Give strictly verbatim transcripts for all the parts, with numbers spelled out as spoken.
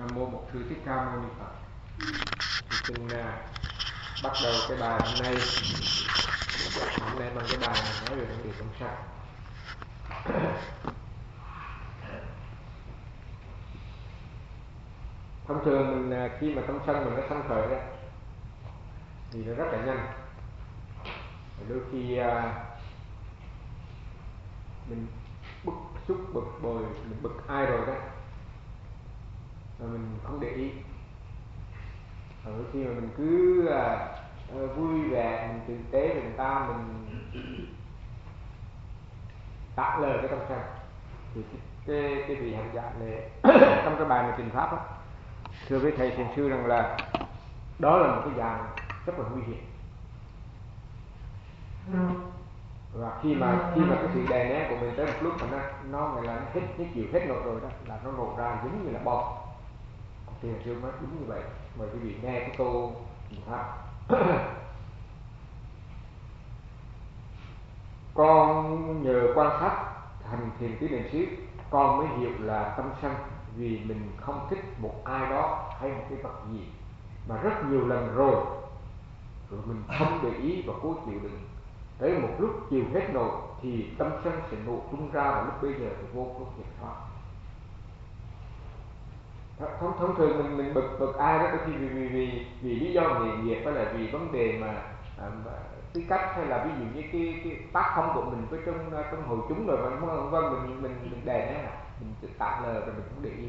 Nam mô Bổn Sư Thích Ca Mâu Ni Phật. Thì xin uh, bắt đầu cái bài hôm nay. Hôm nay bằng cái bài này nói về vấn đề tâm sân. Thông thường mình uh, khi mà tâm sân mình nó sanh khởi đó, thì nó rất là nhanh. Đôi khi uh, mình bức xúc bực bội, mình bực ai rồi đó, mà mình không để ý. Và đôi khi mà mình cứ uh, uh, vui vẻ, mình tử tế với người ta, mình tạ lời cái tâm sân, thì cái cái, cái vị hành giả này trong cái bài này trình pháp đó, thưa với thầy thiền sư rằng là đó là một cái dạng rất là nguy hiểm. Và khi mà khi mà cái sự đè nén của mình tới một lúc mà nó nó gọi là nó hết nó chịu hết nổi rồi đó, là nó nổ ra giống như là bom. Thiền sư nói đúng như vậy. Mời quý vị nghe cái câu trình pháp. Con nhờ quan sát hành thiền tứ niệm xứ, con mới hiểu là tâm sân vì mình không thích một ai đó hay một cái vật gì mà rất nhiều lần rồi, rồi mình không để ý và cố chịu đựng. Tới một lúc chịu hết nổi thì tâm sân sẽ nổ tung ra, và lúc bây giờ thì vô cùng kiểm soát. Thông, thông thường mình mình bực bực ai đó, đôi khi vì vì vì, vì lý do nghề nghiệp, hay là vì vấn đề mà à, tư cách, hay là ví dụ như cái cái tác phong của mình với trong trong hội chúng rồi vân vân, mình mình mình đè nén lại, mình tạm lờ rồi mình không để ý.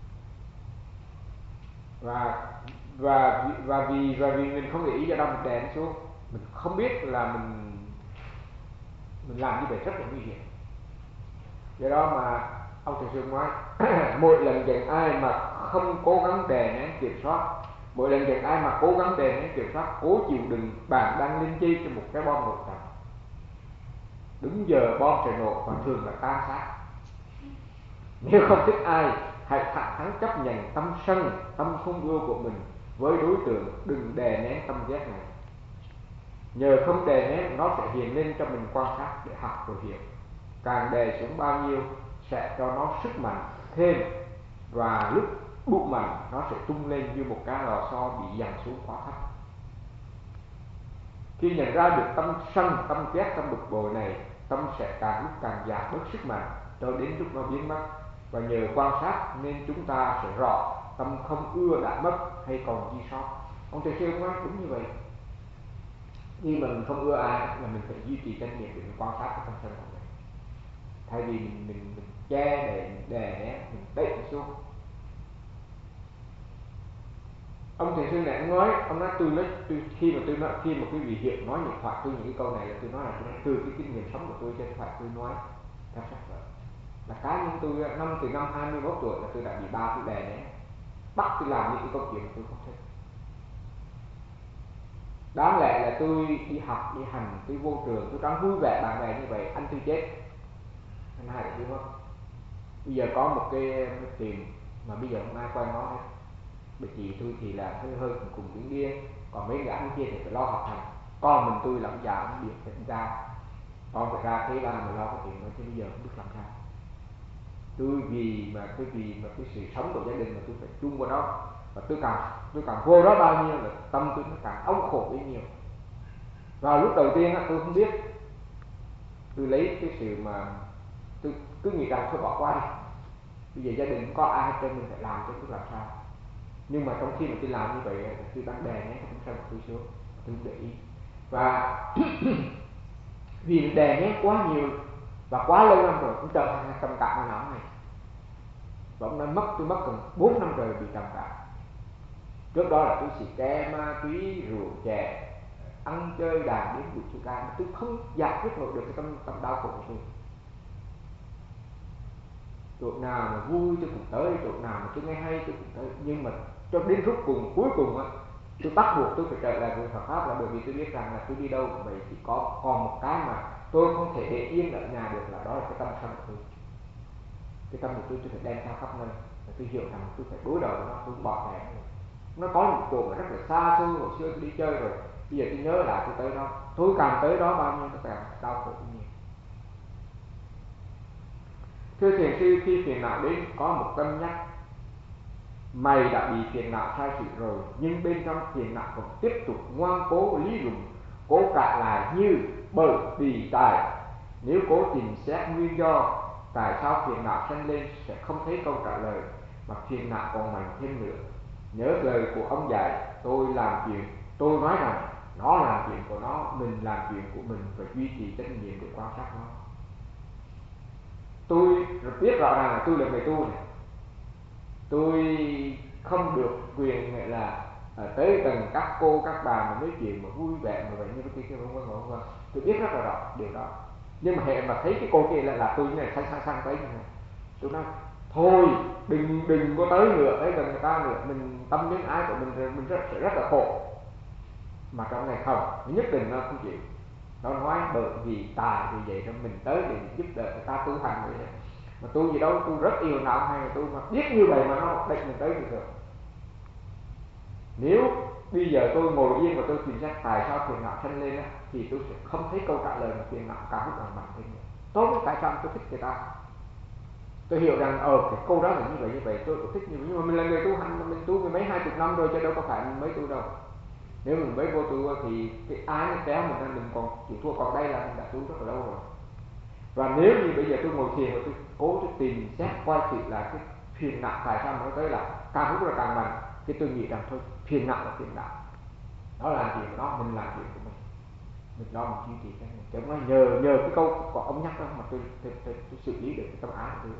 Và và và vì và vì mình không để ý, do đó mình đè nó xuống, mình không biết là mình mình làm như vậy rất là nguy hiểm. Do đó mà ông thầy sư nói mỗi lần giận ai mà không cố gắng đè nén kiểm soát, mỗi lần giận ai mà cố gắng đè nén kiểm soát, cố chịu đựng, bạn đang linh chi cho một cái bom nổ trầm. Đúng giờ bom sẽ nổ và thường là tan xác. Nếu không thích ai, hãy thẳng thắn chấp nhận tâm sân, tâm không ưa của mình với đối tượng, đừng đè nén tâm ghét này. Nhờ không đè nén, nó sẽ hiện lên cho mình quan sát để học rồi hiểu. Càng đè xuống bao nhiêu sẽ cho nó sức mạnh thêm, và lúc đủ mạnh nó sẽ tung lên như một cái lò xo bị dằn xuống quá thấp. Khi nhận ra được tâm sân, tâm ghét, tâm bực bội này, tâm sẽ càng lúc càng giảm bớt sức mạnh cho đến lúc nó biến mất. Và nhờ quan sát nên chúng ta sẽ rõ tâm không ưa đã mất hay còn chi sót. Ông thầy sư nói đúng như vậy. Nhưng mà mình không ưa ai là mình phải duy trì trách nhiệm để mình quan sát cái tâm sân của mình. Thay vì mình mình mình che để mình đè nén, mình đẩy nó xuống. Ông thầy sư này nói, ông nói tôi nói tôi, khi mà tôi nói khi mà quý vị hiện nói điện thoại tôi những cái câu này là tôi nói là tôi nói từ cái kinh nghiệm sống của tôi, trên thoại tôi nói thật sắc vợ là cá nhân tôi năm từ năm hai mươi mốt tuổi là tôi đã bị ba cái đè nén, bắt tôi làm những cái câu chuyện mà tôi không thích. Đáng lẽ là tôi đi học, đi hành, tôi vô trường, tôi đang vui vẻ bạn bè như vậy, anh tôi chết, anh hai là tôi mất. Bây giờ có một cái, cái tiền mà bây giờ không ai quen nó hết. Bởi chị tôi thì là hơi hơi cùng cùng điên điên, còn mấy người anh kia thì phải lo học hành. Con mình tôi làm già ông biết phải ra, con phải ra thế ba mà lo cái chuyện đó, chứ bây giờ không biết làm sao. Tôi vì mà cái vì mà cái sự sống của gia đình mà tôi phải chung vào đó, và tôi càng tôi càng vô đó bao nhiêu là tâm tôi nó càng ống khổ bấy nhiêu. Vào lúc đầu tiên á tôi không biết, tôi lấy cái sự mà tôi cứ nghĩ rằng thôi bỏ qua đi, bây giờ gia đình không có ai hết trơn, mình phải làm chứ tôi làm sao. Nhưng mà trong khi mà tôi làm như vậy, tôi đang đè nén cái tâm sân của tôi xuống, tôi không để ý. Và vì mình đè nén quá nhiều và quá lâu năm rồi, cũng trở thành trầm cảm ở não này. Và ông nói mất tôi mất gần bốn năm rồi bị trầm cảm. Trước đó là tôi xì ke, ma túy, rượu chè, ăn chơi đàn điếm, bụi chú ca, mà tôi không giải quyết nổi được cái tâm tâm đau khổ của tôi. Chỗ nào mà vui tôi cũng tới, chỗ nào mà tôi nghe hay tôi cũng tới. Nhưng mà cho đến lúc cùng cuối cùng á, tôi bắt buộc tôi phải trở lại với Phật pháp, là bởi vì tôi biết rằng là tôi đi đâu vậy chỉ có còn một cái mà tôi không thể để yên ở nhà được, là đó là cái tâm sân của tôi. Cái tâm của tôi tôi phải đem theo khắp nơi, và tôi hiểu rằng tôi phải đối đầu với nó, tôi không bỏ thẻ. Nó có một chỗ mà rất là xa xôi, hồi xưa tôi đi chơi rồi, bây giờ tôi nhớ lại tôi tới đó, tôi càng tới đó bao nhiêu tôi càng đau khổ nhiều. Thưa thiền sư, khi phiền não đến có một cân nhắc mày đã bị phiền não sai sự rồi, nhưng bên trong phiền não còn tiếp tục ngoan cố lý luận, cố cãi lại như bởi vì tại. Nếu cố tìm xét nguyên do tại sao phiền não sanh lên sẽ không thấy câu trả lời, mà phiền não còn mạnh thêm nữa. Nhớ lời của ông dạy, tôi làm chuyện, tôi nói rằng nó làm chuyện của nó, mình làm chuyện của mình, và duy trì trách nhiệm để quan sát nó. Tôi biết rõ ràng là tôi là người tu này, tôi không được quyền gọi là à, tới gần các cô các bà mà nói chuyện mà vui vẻ mà vậy như cái kia vân vân vân vân. Tôi biết rất là rõ điều đó, nhưng mà hệ mà thấy cái cô kia là là tôi như này sang sang sang tới như này, tôi nói thôi đừng đừng có tới nữa, tới gần người ta nữa, mình tâm đến ái của mình mình rất sẽ rất là khổ. Mà trong này không, nhất định nó không chịu. Nó nói bởi vì tài vì vậy nên mình tới để giúp đỡ người ta tu hành vậy. Mà tu gì đâu, tu rất yêu não hay là tu mà biết như vậy mà nó định mình tới được rồi. Nếu bây giờ tôi ngồi yên và tôi tìm ra tại sao phiền não sanh lên á, thì tôi sẽ không thấy câu trả lời mà phiền não càng lúc càng mạnh thêm nữa. Tốt tại sao tôi thích người ta? Tôi hiểu rằng ờ cái câu đó là như vậy như vậy, tôi cũng thích như vậy, nhưng mà mình là người tu hành mà mình tu mười mấy hai chục năm rồi chứ đâu có phải mình mới tu đâu. Nếu mình mới vô tu thì cái ái nó kéo mình nên mình còn chịu thua, còn đây là mình đã tu rất là lâu rồi. Và nếu như bây giờ tôi ngồi thiền và tôi cố tôi tìm xét quay sự là cái phiền não tại sao nó tới là càng lúc là càng mạnh, cái tôi nghĩ rằng thôi phiền não là phiền não, nó làm chuyện của nó, mình làm chuyện của mình, mình lo mình duy trì cái này. Chứ nó nhờ nhờ cái câu của ông nhắc đó mà tôi tôi, tôi, tôi xử lý được cái tâm ái của tôi.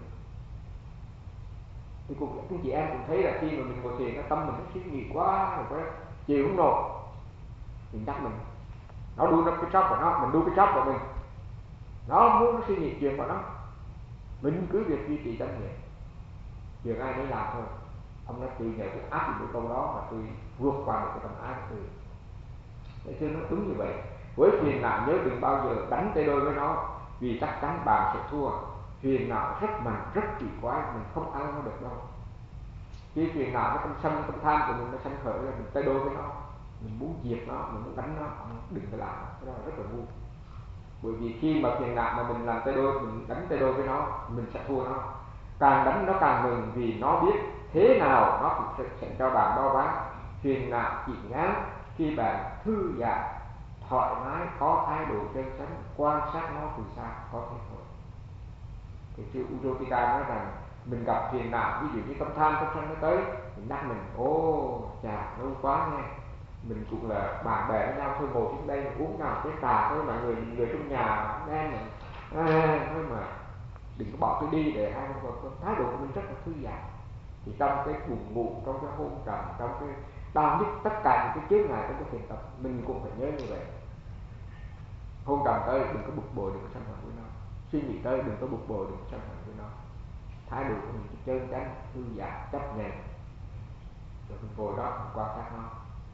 Thì cũng các chị em cũng thấy là khi mà mình ngồi thiền, cái tâm mình nó suy nghĩ quá rồi quá chịu không nổi, mình nhắc mình nó đu nó cái chóp của nó, mình đu cái chóp của mình, nó muốn nó suy nghĩ chuyện của nó, mình cứ việc duy trì chánh niệm, việc ai mới làm thôi. Ông nói tôi nhờ tôi áp dụng cái câu đó và tôi vượt qua được cái tâm ái của tôi. Để cho nó đúng như vậy. Với phiền não nhớ đừng bao giờ đánh tay đôi với nó, vì chắc chắn bạn sẽ thua. Phiền não rất mạnh, rất kỳ quái, mình không ăn nó được đâu. Khi phiền não nó tâm sân tâm tham của mình nó sanh khởi là mình tay đôi với nó, mình muốn diệt nó, mình muốn đánh nó, đừng có làm, cái đó là rất là ngu. Bởi vì khi mà phiền não mà mình làm tay đôi, mình đánh tay đôi với nó, mình sẽ thua nó. Càng đánh nó càng mừng, vì nó biết thế nào nó cũng sẽ cho bạn đo ván. Phiền não chỉ ngán khi bạn thư giãn, thoải mái, có thái độ chân chánh, quan sát nó từ xa, có thế thôi. Thì sư Uddhottika nói rằng mình gặp phiền não, ví dụ như tâm tham, tâm sân nó tới, mình nhắc mình, ô chà lâu quá nghe, mình cũng là bạn bè với nhau thôi, ngồi xuống đây uống nào cái trà thôi, mọi người người trong nhà nghe mình à, thôi mà đừng có bỏ tôi đi để ai không có thái độ của mình rất là thư giãn. Thì trong cái buồn ngủ, trong cái hôn trầm, trong cái đau nhức, tất cả những cái chướng ngại trong cái thiền tập mình cũng phải nhớ như vậy. Hôn trầm tới đừng có bực bội, đừng có sân hận với nó, suy nghĩ tới đừng có bực bội, đừng có sân hận với nó, thái độ của mình trơn tránh, thư giãn, chấp nhận, rồi mình ngồi đó mình quan sát nó.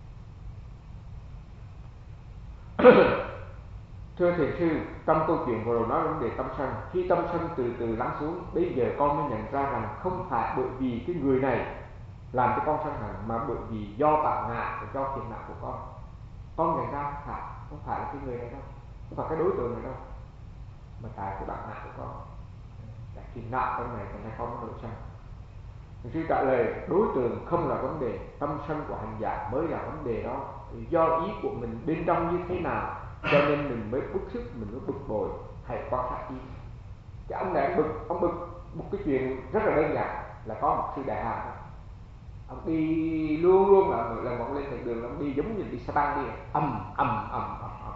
Thưa thiền sư, trong câu chuyện vừa rồi nói vấn đề tâm sân, khi tâm sân từ từ lắng xuống, bây giờ con mới nhận ra rằng không phải bởi vì cái người này làm cho con sân hận, mà bởi vì do bản ngã và do phiền não của con. Con nhận ra không phải, không phải là cái người này đâu, không phải cái đối tượng này đâu, mà tại cái bản ngã của con, tại phiền não trong này thành ra con có nổi sân. Thiền sư trả lời đối tượng không là vấn đề, tâm sân của hành giả mới là vấn đề đó. Do ý của mình bên trong như thế nào, cho nên mình mới bức xúc, mình mới bực bội. Hãy quan sát đi. Cái ông này bực, ông bực một cái chuyện rất là đơn giản là có một sư đại hàn, ông đi luôn luôn là lần một lên thành đường, ông đi giống như đi xe tăng đi, ầm ầm ầm ầm ầm.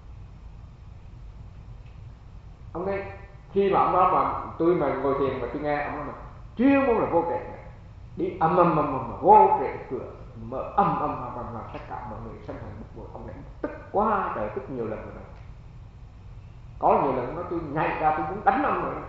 Ông ấy khi mà ông đó mà tôi mà ngồi thiền mà tôi nghe ông nói mà chuyên môn là vô trệ, đi ầm ầm ầm ầm vô trệ cửa mở ầm ầm ầm ầm làm tất cả mọi người sân hận bực bội. Ông ấy tức quá trời, tức nhiều lần rồi đó. Có nhiều lần nó tôi nhảy ra tôi muốn đánh ông rồi đó.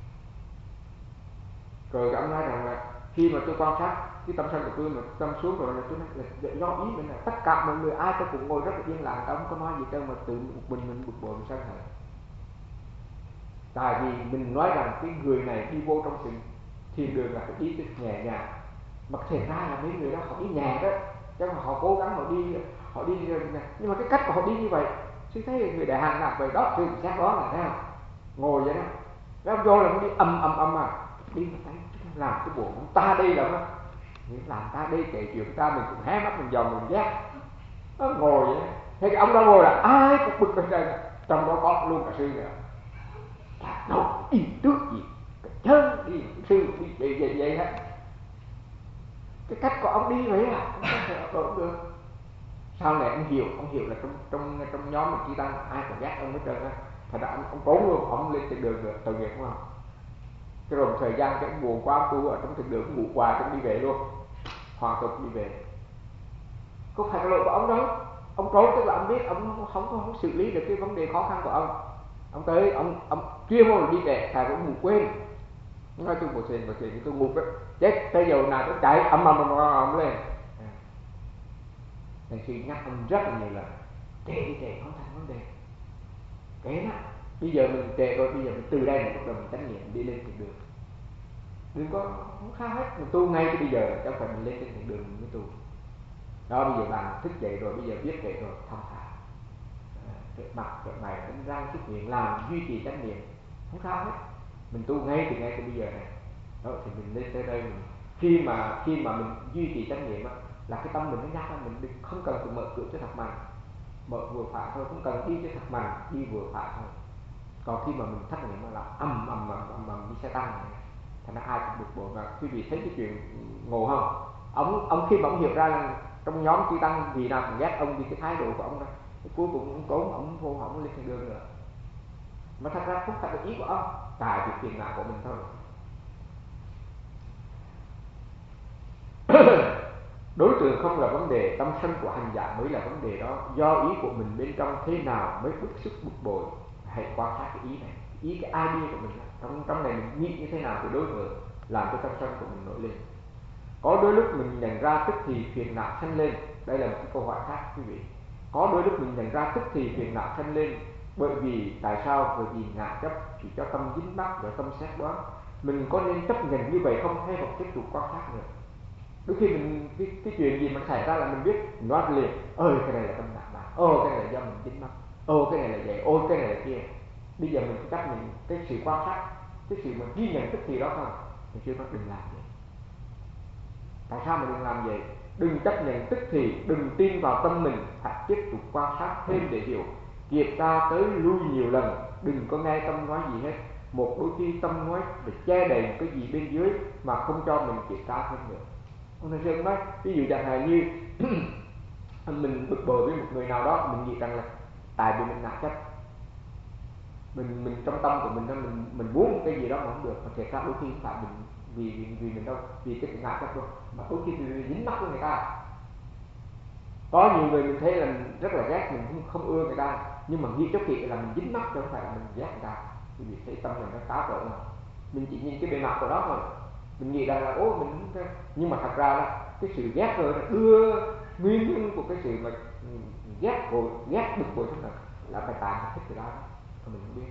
Rồi ông nói rằng là khi mà tôi quan sát cái tâm sân của tôi mà tâm xuống rồi là tôi nói là do ý mình là tất cả mọi người ai tôi cũng ngồi rất là yên lặng, ông có nói gì đâu mà tự một mình mình bực bội mình sân hận. Tại vì mình nói rằng cái người này đi vô trong sự thiền đường là phải đi nhẹ nhàng, mà thiền ra là mấy người đó họ đi nhẹ đó, chứ mà họ cố gắng họ đi họ đi nhưng mà cái cách của họ đi như vậy, chứ thấy người đại hàn làm vậy đó, thì chắc đó là sao ngồi vậy đó, cái ông vô là nó đi ầm ầm ầm mà đi mà thấy làm cái bộ ta đây là nó Mình làm ta đi kể chuyện ta, mình cũng hé mắt mình dòm mình ghét. Nó ngồi vậy, thế cái ông đó ngồi là ai cũng bực hết trơn, trong đó có luôn cả sư nữa. Chả đâu đi trước gì, cái chân đi sư đi vậy vậy vậy hết. Cái cách của ông đi vậy à, không có thể đổi được. Sau này ông hiểu, ông hiểu là trong trong trong nhóm mình chỉ tăng ai cũng ghét ông hết trơn á. Thật ra ông ông trốn luôn, ông lên trên đường rồi, tội nghiệp đúng không? Cái rồi một thời gian cái buồn quá ông tu ở trong trên đường ngủ hoài cũng đi về luôn, hoàn tục đi về. Không phải là lỗi của ông đâu, ông trốn tức là ông biết ông không không, không xử lý được cái vấn đề khó khăn của ông. Ông tới ông ông chuyên môn đi về, thầy cũng ngủ quên. Nói tôi một thuyền một thuyền tôi ngủ đó, chết tới giờ nào tôi chạy ầm ầm ầm ầm lên. Thầy suy nhắc ông rất là nhiều lần, kệ đi kệ không thành vấn đề, kệ đó. Bây giờ mình kệ rồi, bây giờ mình từ đây mình bắt đầu mình trách nhiệm đi lên thiền đường. Đừng có không sao hết, mình tu ngay từ bây giờ, chẳng phải mình lên trên thiền đường mình mới tu. Đó, bây giờ bạn thức dậy rồi, bây giờ biết kệ rồi, thông thả. Rửa mặt, rửa mày, đánh răng, xúc miệng, làm duy trì chánh niệm, không sao hết. Mình tu ngay từ ngay từ bây giờ này. Đó, thì mình lên tới đây mình khi mà khi mà mình duy trì chánh niệm á, là cái tâm mình nó nhắc, mình không cần phải mở cửa cho thật mạnh, mở vừa phải thôi, không cần đi cho thật mạnh, đi vừa phải thôi. Còn khi mà mình thất niệm nó là ầm ầm ầm ầm ầm đi xe tăng này, thành ra ai cũng bực bội. Và quý vị thấy cái chuyện ngộ không? Ông ông khi mà ông hiểu ra là trong nhóm chư tăng vì nào cũng ghét ông vì cái thái độ của ông đó, cuối cùng ông trốn, ông vô ông lên thiên đường nữa. Mà thật ra không phải là ý của ông, tại vì phiền não của mình thôi. Đối tượng không là vấn đề, tâm sân của hành giả mới là vấn đề đó. Do ý của mình bên trong thế nào mới bức xúc bực bội, hãy quan sát cái ý này, ý cái idea của mình trong trong này mình nghĩ như thế nào thì đối tượng làm cho tâm sân của mình nổi lên. Có đôi lúc mình nhận ra tức thì phiền não sanh lên, đây là một cái câu hỏi khác quý vị. Có đôi lúc mình nhận ra tức thì phiền não sanh lên, bởi vì tại sao? Bởi vì ngã chấp chỉ cho tâm dính mắc và tâm xét đoán. Mình có nên chấp nhận như vậy không, hay hoặc tiếp tục quan sát nữa? Đôi khi mình cái, cái chuyện gì mà xảy ra là mình biết, mình nói liền, ơi cái này là tâm ngã bạn, ồ cái này là do mình dính mắc, ồ cái này là vậy, ôi cái này là kia. Bây giờ mình chấp nhận cái sự quan sát, cái sự mà ghi nhận tức thì đó không, mình chưa nói đừng làm vậy. Tại sao mà đừng làm vậy? Đừng chấp nhận tức thì, đừng tin vào tâm mình, hãy tiếp tục quan sát thêm để hiểu, kiểm tra tới lui nhiều lần, đừng có nghe tâm nói gì hết. Một đôi khi tâm nói để che đậy một cái gì bên dưới mà không cho mình kiểm tra thêm nữa. Ông Thầy Sơn nói, ví dụ chẳng hạn như mình bực bội với một người nào đó, mình nghĩ rằng là tại vì mình ngã chấp, mình mình trong tâm của mình mình mình muốn một cái gì đó mà không được, mà thiệt ra đôi khi không phải mình vì vì, vì mình đâu, vì cái ngã chấp đâu, mà đôi khi vì dính mắc của người ta. Có nhiều người mình thấy là rất là ghét, mình không không ưa người ta, nhưng mà nghĩ cho kỹ là mình dính mắc chứ không phải là mình ghét người ta. Vì thấy tâm mình nó cá cỡ mà mình chỉ nhìn cái bề mặt của đó thôi, mình nghĩ rằng là ố mình không thế. Nhưng mà thật ra là cái sự ghét rồi là đưa nguyên nhân của cái sự mà ghét bội ghét bực bội trong này là phải tại mình thích từ đó, mà mình không biết.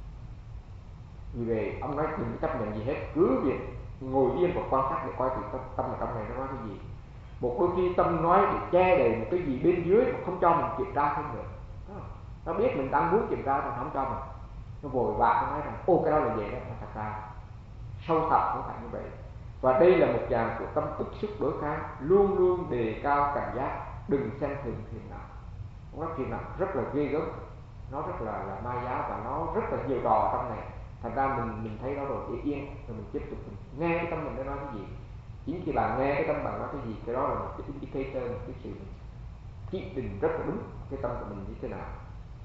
Vì vậy ông nói đừng chấp nhận gì hết, cứ việc ngồi yên và quan sát để coi từ tâm, tâm ở trong này nó nói cái gì. Một đôi khi tâm nói để che đậy một cái gì bên dưới mà không cho mình kiểm tra thêm nữa. Nó biết mình đang muốn kiểm tra mà không cho mình, nó vội vã nó nói rằng ô cái đó là vậy đó, mà thật ra sâu thẳm không phải như vậy. Và đây là một dạng của tâm ức xúc đối kháng, luôn luôn đề cao cảnh giác, đừng xem thường phiền não. Nó phiền não rất là ghê gớm, nó rất là là ma giáo và nó rất là nhiều trò trong này. Thành ra mình mình thấy nó rồi để yên, rồi mình tiếp tục mình nghe cái tâm mình nó nói cái gì. Chính khi bạn nghe cái tâm bạn nói cái gì, cái đó là một cái indicator, một cái sự chỉ định rất là đúng cái tâm của mình như thế nào.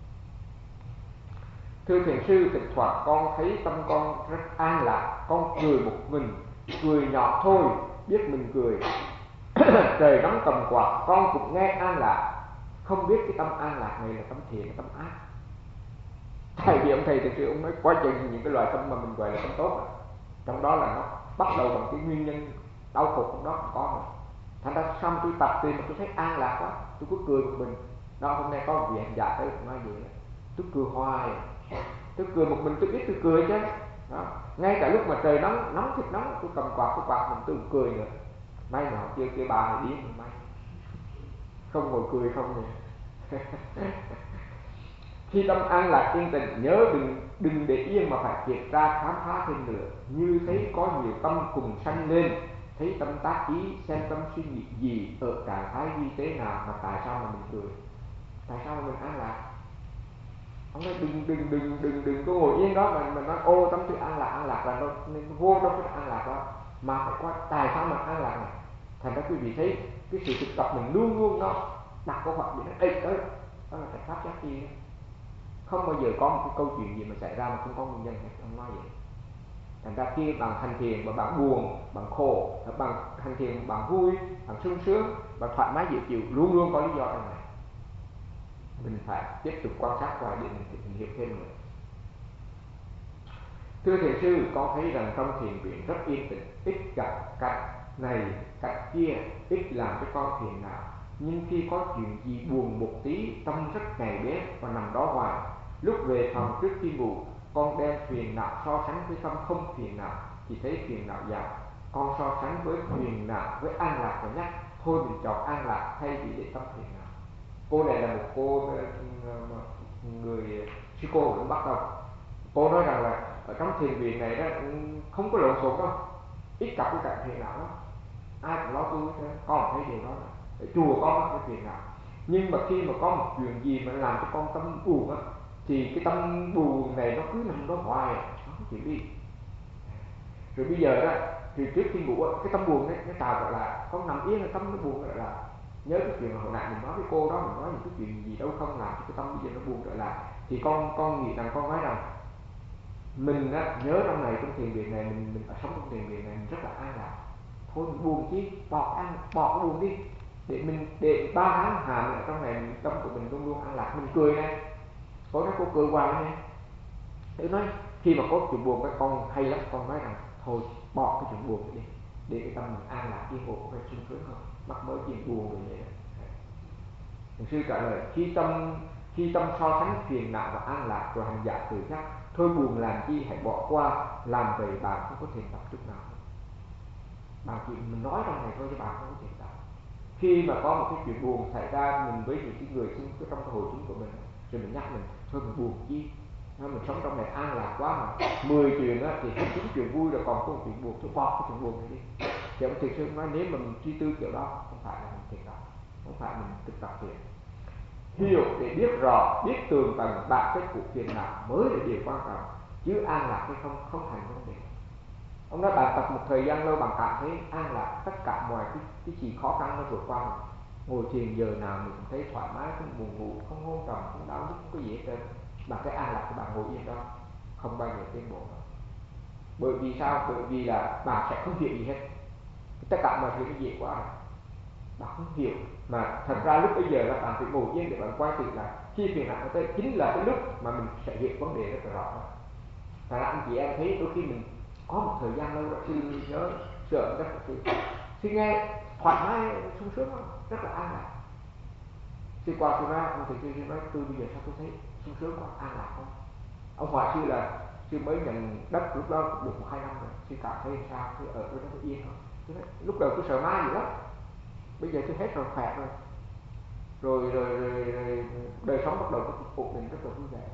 Thưa thiền sư, thỉnh thoảng con thấy tâm con rất an lạc, con cười một mình, cười nhỏ thôi, biết mình cười. Trời nóng cầm quạt, con cũng nghe an lạc, không biết cái tâm an lạc này là tâm thiện hay tâm ác. Tại vì ông thầy thiền sư ông nói quá chừng những cái loại tâm mà mình gọi là tâm tốt, trong đó là nó bắt đầu bằng cái nguyên nhân đau khổ trong đó cũng có rồi. Thành ra xong tôi tập thì mà tôi thấy an lạc quá, tôi cứ cười một mình. Đó, hôm nay có một vị hành giả tới nói vậy, tôi cười hoài, tôi cười một mình, tôi biết tôi cười chứ. Đó. Ngay cả lúc mà trời nóng nóng thiệt nóng, tôi cầm quạt tôi quạt mình tôi cũng cười nữa. May mà chưa kêu bà này điên mình may, không ngồi cười không vậy. Khi tâm an lạc yên tĩnh, nhớ đừng đừng để yên mà phải kiểm tra khám phá thêm nữa. Như thấy có nhiều tâm cùng sanh lên, thấy tâm tác ý, xem tâm suy nghĩ gì, ở trạng thái vi tế nào, mà tại sao mà mình cười, tại sao mà mình an lạc. Ông nói đừng đừng đừng đừng đừng có ngồi yên đó mà mình nói ô tâm tôi an lạc an lạc là nó, nó vô trong cái an lạc đó, mà phải qua tại sao mà an lạc này. Thành ra quý vị thấy cái sự thực tập mình luôn luôn nó đặt câu hỏi để nó ê tới, đó là cái pháp giác chi. Không bao giờ có một cái câu chuyện gì mà xảy ra mà không có nguyên nhân hết, ông nói vậy. Thành ra khi bạn hành thiền mà bạn buồn, bạn khổ, bạn hành thiền bạn vui, bạn sung sướng, bạn thoải mái dễ chịu, luôn luôn có lý do trong này. Mình phải tiếp tục quan sát và để mình hiểu thêm nữa. Thưa thiền sư, con thấy rằng trong thiền viện rất yên tĩnh, ít gặp cảnh này cảnh kia, ít làm cho con phiền não. Nhưng khi có chuyện gì buồn một tí, tâm rất ngày bén và nằm đó hoài. Lúc về phòng trước khi ngủ, con đem phiền não so sánh với tâm không phiền não, thì thấy phiền não giảm. Con so sánh với phiền não với an lạc và nhắc thôi mình chọn an lạc thay vì để tâm phiền não. Cô này là một cô người sư cô ở Bắc Đông. Cô nói rằng là ở trong thiền viện này đó không có lộn xộn đâu, ít gặp cái cảnh phiền não đó, ai cũng lo tu thế, con thấy điều đó là chùa có cái phiền não. Nhưng mà khi mà có một chuyện gì mà làm cho con tâm buồn á, thì cái tâm buồn này nó cứ nằm đó hoài, nó không chịu đi. Rồi bây giờ đó, thì trước khi ngủ cái tâm buồn đấy nó trào trở lại, con nằm yên là tâm nó buồn trở lại. Nhớ cái chuyện hồi nãy mình nói với cô đó, mình nói những cái chuyện gì đâu không làm cho cái tâm bây giờ nó buồn trở lại, thì con con nghĩ rằng con nói rằng mình á, nhớ trong này trong thiền viện này mình, mình ở sống trong thiền viện này mình rất là an lạc, thôi mình buồn chi, bỏ ăn bỏ cái buồn đi, để mình để ba tháng hà mình ở trong này, mình, tâm của mình luôn luôn an lạc, mình cười này. Cô nói cô cười hoài này. Thế nói khi mà có chuyện buồn các con hay lắm, con nói rằng thôi bỏ cái chuyện buồn đi, để cái tâm mình an lạc yên ổn và sung sướng hơn, mắc mới chuyện buồn rồi vậy đó. Thiền sư trả lời khi tâm khi tâm so sánh phiền não và an lạc rồi hành giả tự giác thôi buồn làm chi, hãy bỏ qua, làm vậy bạn không có thiền tập chút nào. Bạn chỉ mình nói trong này thôi chứ bạn không có thiền tập. Khi mà có một cái chuyện buồn xảy ra mình với những cái người xung trong cái hội chúng của mình, rồi mình nhắc mình thôi mình buồn chi, mình sống trong này an lạc quá mà, mười chuyện á thì chín chuyện vui rồi còn có một chuyện buồn, thôi bỏ cái chuyện buồn này đi. Thì ông thiền sư nói nếu mà mình suy tư kiểu đó không phải là mình thiền tập, không phải mình thực tập thiền. Hiểu để biết rõ, biết tường tận bản chất của phiền não mới là điều quan trọng, chứ an lạc hay không không thành vấn đề. Ông nói bạn tập một thời gian lâu bạn cảm thấy an lạc, tất cả mọi cái, cái gì khó khăn nó vượt qua mình. Ngồi thiền giờ nào mình cũng thấy thoải mái, không buồn ngủ, không hôn trầm, không đau nhức, không có gì hết trơn. Bạn thấy an lạc thì bạn ngồi yên đó, không bao giờ tiến bộ nữa. Bởi vì sao? Bởi vì là bạn sẽ không hiểu gì hết, tất cả mọi thứ nó dễ quá rồi, bạn không hiểu. Mà thật ra lúc bây giờ là bạn phải ngồi yên để bạn quay tự là khi phiền não nó tới chính là cái lúc mà mình sẽ hiểu vấn đề rất là rõ. Thật ra anh chị em thấy đôi khi mình có một thời gian lâu rồi, sư nhớ sợ rất là sư sư nghe thoải mái sung sướng lắm, rất là an lạc. Sư qua sư nói ông thầy sư nói tôi bây giờ sao tôi thấy sung sướng quá, an lạc không. Ông hỏi sư là sư mới nhận đất lúc đó được một hai năm rồi, sư cảm thấy sao, sư ở tôi nó yên không. Sư nói lúc đầu tôi sợ ma gì lắm, bây giờ tôi hết rồi, khỏe rồi. Rồi, rồi, rồi, rồi đời sống bắt đầu có ổn định rất là vui vẻ.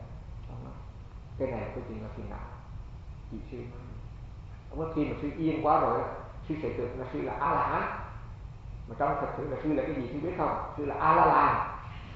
Cái này cái chuyện là phiền não. Chị sư ông nói khi mà sư yên quá rồi, sư sẽ tưởng là sư là A La Hán, mà trong thật sự là sư là cái gì sư biết không? Sư là A La Làng.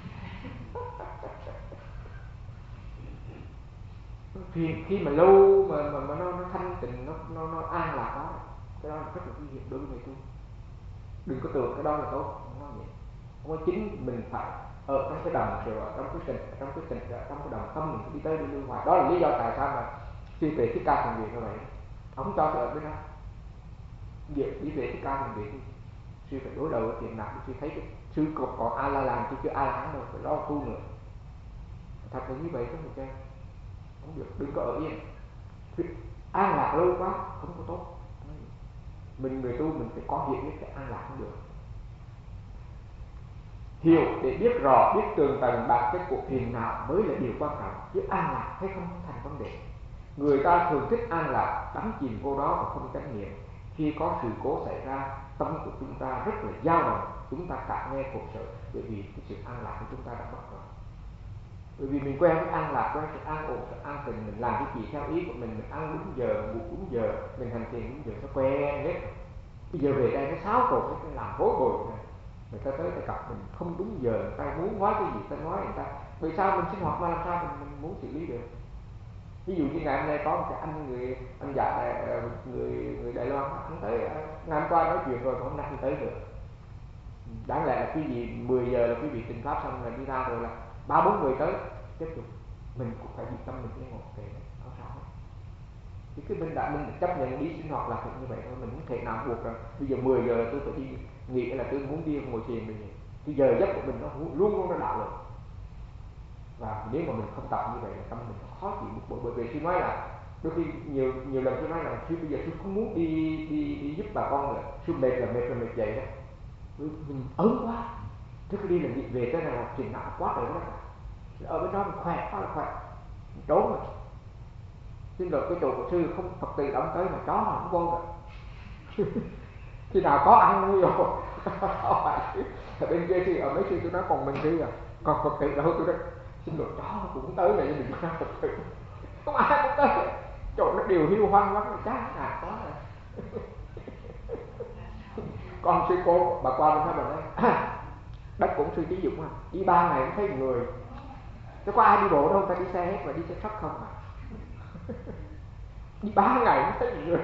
Khi, khi mà lâu mà, mà, mà nó, nó thanh tịnh, nó, nó, nó an lạc đó, cái đó là rất là nguy hiểm đối với người tu. Đừng có tưởng cái đó là tốt, không nói vậy. Không có chính mình phải ở trong cái đồng, rồi ở trong cái tình, trong cái tình, trong cái đồng tâm mình đi tới đi lui hoài. Đó là lý do tại sao mà sư về Thích Ca Thiền Viện như vậy. Ông cho tôi ở bên đó. Việc đi về Thích Ca Thiền Viện, sư phải đối đầu với chuyện nào, sư thấy cái sư còn, còn A La Làng chứ chưa A La Hán đâu, phải lo tu nữa. Thật là như vậy đó người cha. Không được, đừng có ở yên. An lạc lâu quá không có tốt. Mình người tu mình phải có hiểu biết cái an lạc không được. Hiểu để biết rõ, biết tường tận bản chất của phiền não mới là điều quan trọng, chứ an lạc hay không thành vấn đề. Người ta thường thích an lạc, đắm chìm vô đó và không chánh niệm. Khi có sự cố xảy ra, tâm của chúng ta rất là dao động, chúng ta càng nghe khổ sở, bởi vì cái sự an lạc của chúng ta đã mất rồi. Bởi vì mình quen với an lạc, quen sự an ổn, sự an tịnh, mình làm cái gì theo ý của mình, mình ăn đúng giờ, mình ngủ đúng giờ, mình hành thiền đúng giờ, nó quen hết. Bây giờ về đây nó xáo trộn, nó làm rối bời này. Người ta tới ta gặp mình không đúng giờ, người ta muốn nói cái gì ta nói người ta. Vì sao mình sinh hoạt mà làm sao mình, mình muốn xử lý được? Ví dụ như ngày hôm nay có một cái anh người anh dạ người người Đài Loan, anh tới ngày hôm qua nói chuyện rồi, hôm nay anh tới được. Đáng lẽ là cái gì mười giờ là quý vị trình pháp xong là đi ra rồi là ba bốn người tới tiếp tục, mình cũng phải bị tâm mình yên ổn kệ, không sao hết. Thì cái mình đã mình chấp nhận đi sinh hoạt là như vậy thôi, mình không thể nào buộc rằng bây giờ mười giờ là tôi phải đi nghỉ, là tôi muốn đi ngồi thiền bây giờ. Cái giờ giấc của mình nó luôn luôn nó đảo lộn. Và nếu mà mình không tập như vậy là tâm mình khó chịu bực bội. Bởi vì sư nói là đôi khi nhiều nhiều lần sư nói là sư bây giờ sư không muốn đi đi đi giúp bà con nữa, sư mệt là mệt là mệt vậy đó, mình ớn quá. Trước khi đi là đi về tới này là chuyện nặng quá rồi đó, ở bên đó mình khỏe quá là khỏe, mình trốn rồi. Xin lỗi cái chỗ của sư không Phật tử đóng tới mà chó mà không vô rồi. Khi nào có ăn nuôi rồi. Ở bên kia thì ở mấy sư tôi nói còn mình sư à, còn Phật tử đâu tôi nói xin lỗi chó nó cũng tới rồi, nhưng đừng có Phật tử không ai cũng tới, chỗ nó đều hiu hoang lắm, chán ngạt quá rồi. Con sư cô bà qua bên đó bà nói đất cũng sư Chí Dũng à, đi ba ngày cũng thấy người, chứ có ai đi bộ đâu, ta đi xe hết và đi xe khách không à. Đi ba ngày cũng thấy người.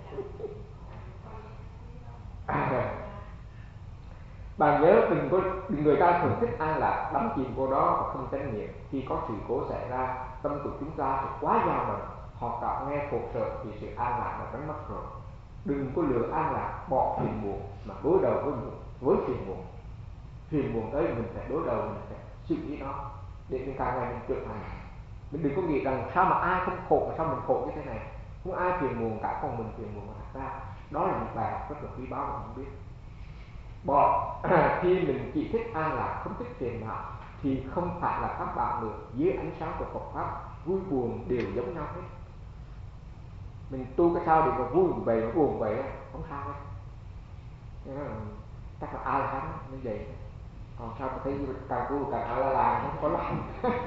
À, bạn nhớ đừng có người ta thường thích an lạc, đắm chìm vô đó và không chánh niệm. Khi có sự cố xảy ra, tâm của chúng ta sẽ quá dao động, họ cảm nghe khổ sở vì sự an lạc đã đánh mất rồi. Đừng có lừa an lạc bỏ phiền muộn mà đối đầu với muộn với phiền muộn. Phiền muộn đấy mình phải đối đầu, mình phải xử lý nó để mình càng ngày mình trưởng thành. Mình đừng có nghĩ rằng sao mà ai không khổ mà sao mình khổ như thế này, không ai phiền muộn cả, còn mình phiền muộn. Mà thật ra đó là một bài học rất là quý báu mà mình biết. Bỏ khi mình chỉ thích an lạc, không thích phiền não thì không phải là các bạn nữa. Dưới ánh sáng của Phật pháp, vui buồn đều giống nhau hết. Mình tu cái sao để mà vui vậy mà buồn vậy không sao hết. Thế là chắc là ai lắm như vậy. Còn sao tôi thấy càng vui càng a la la không có lắm.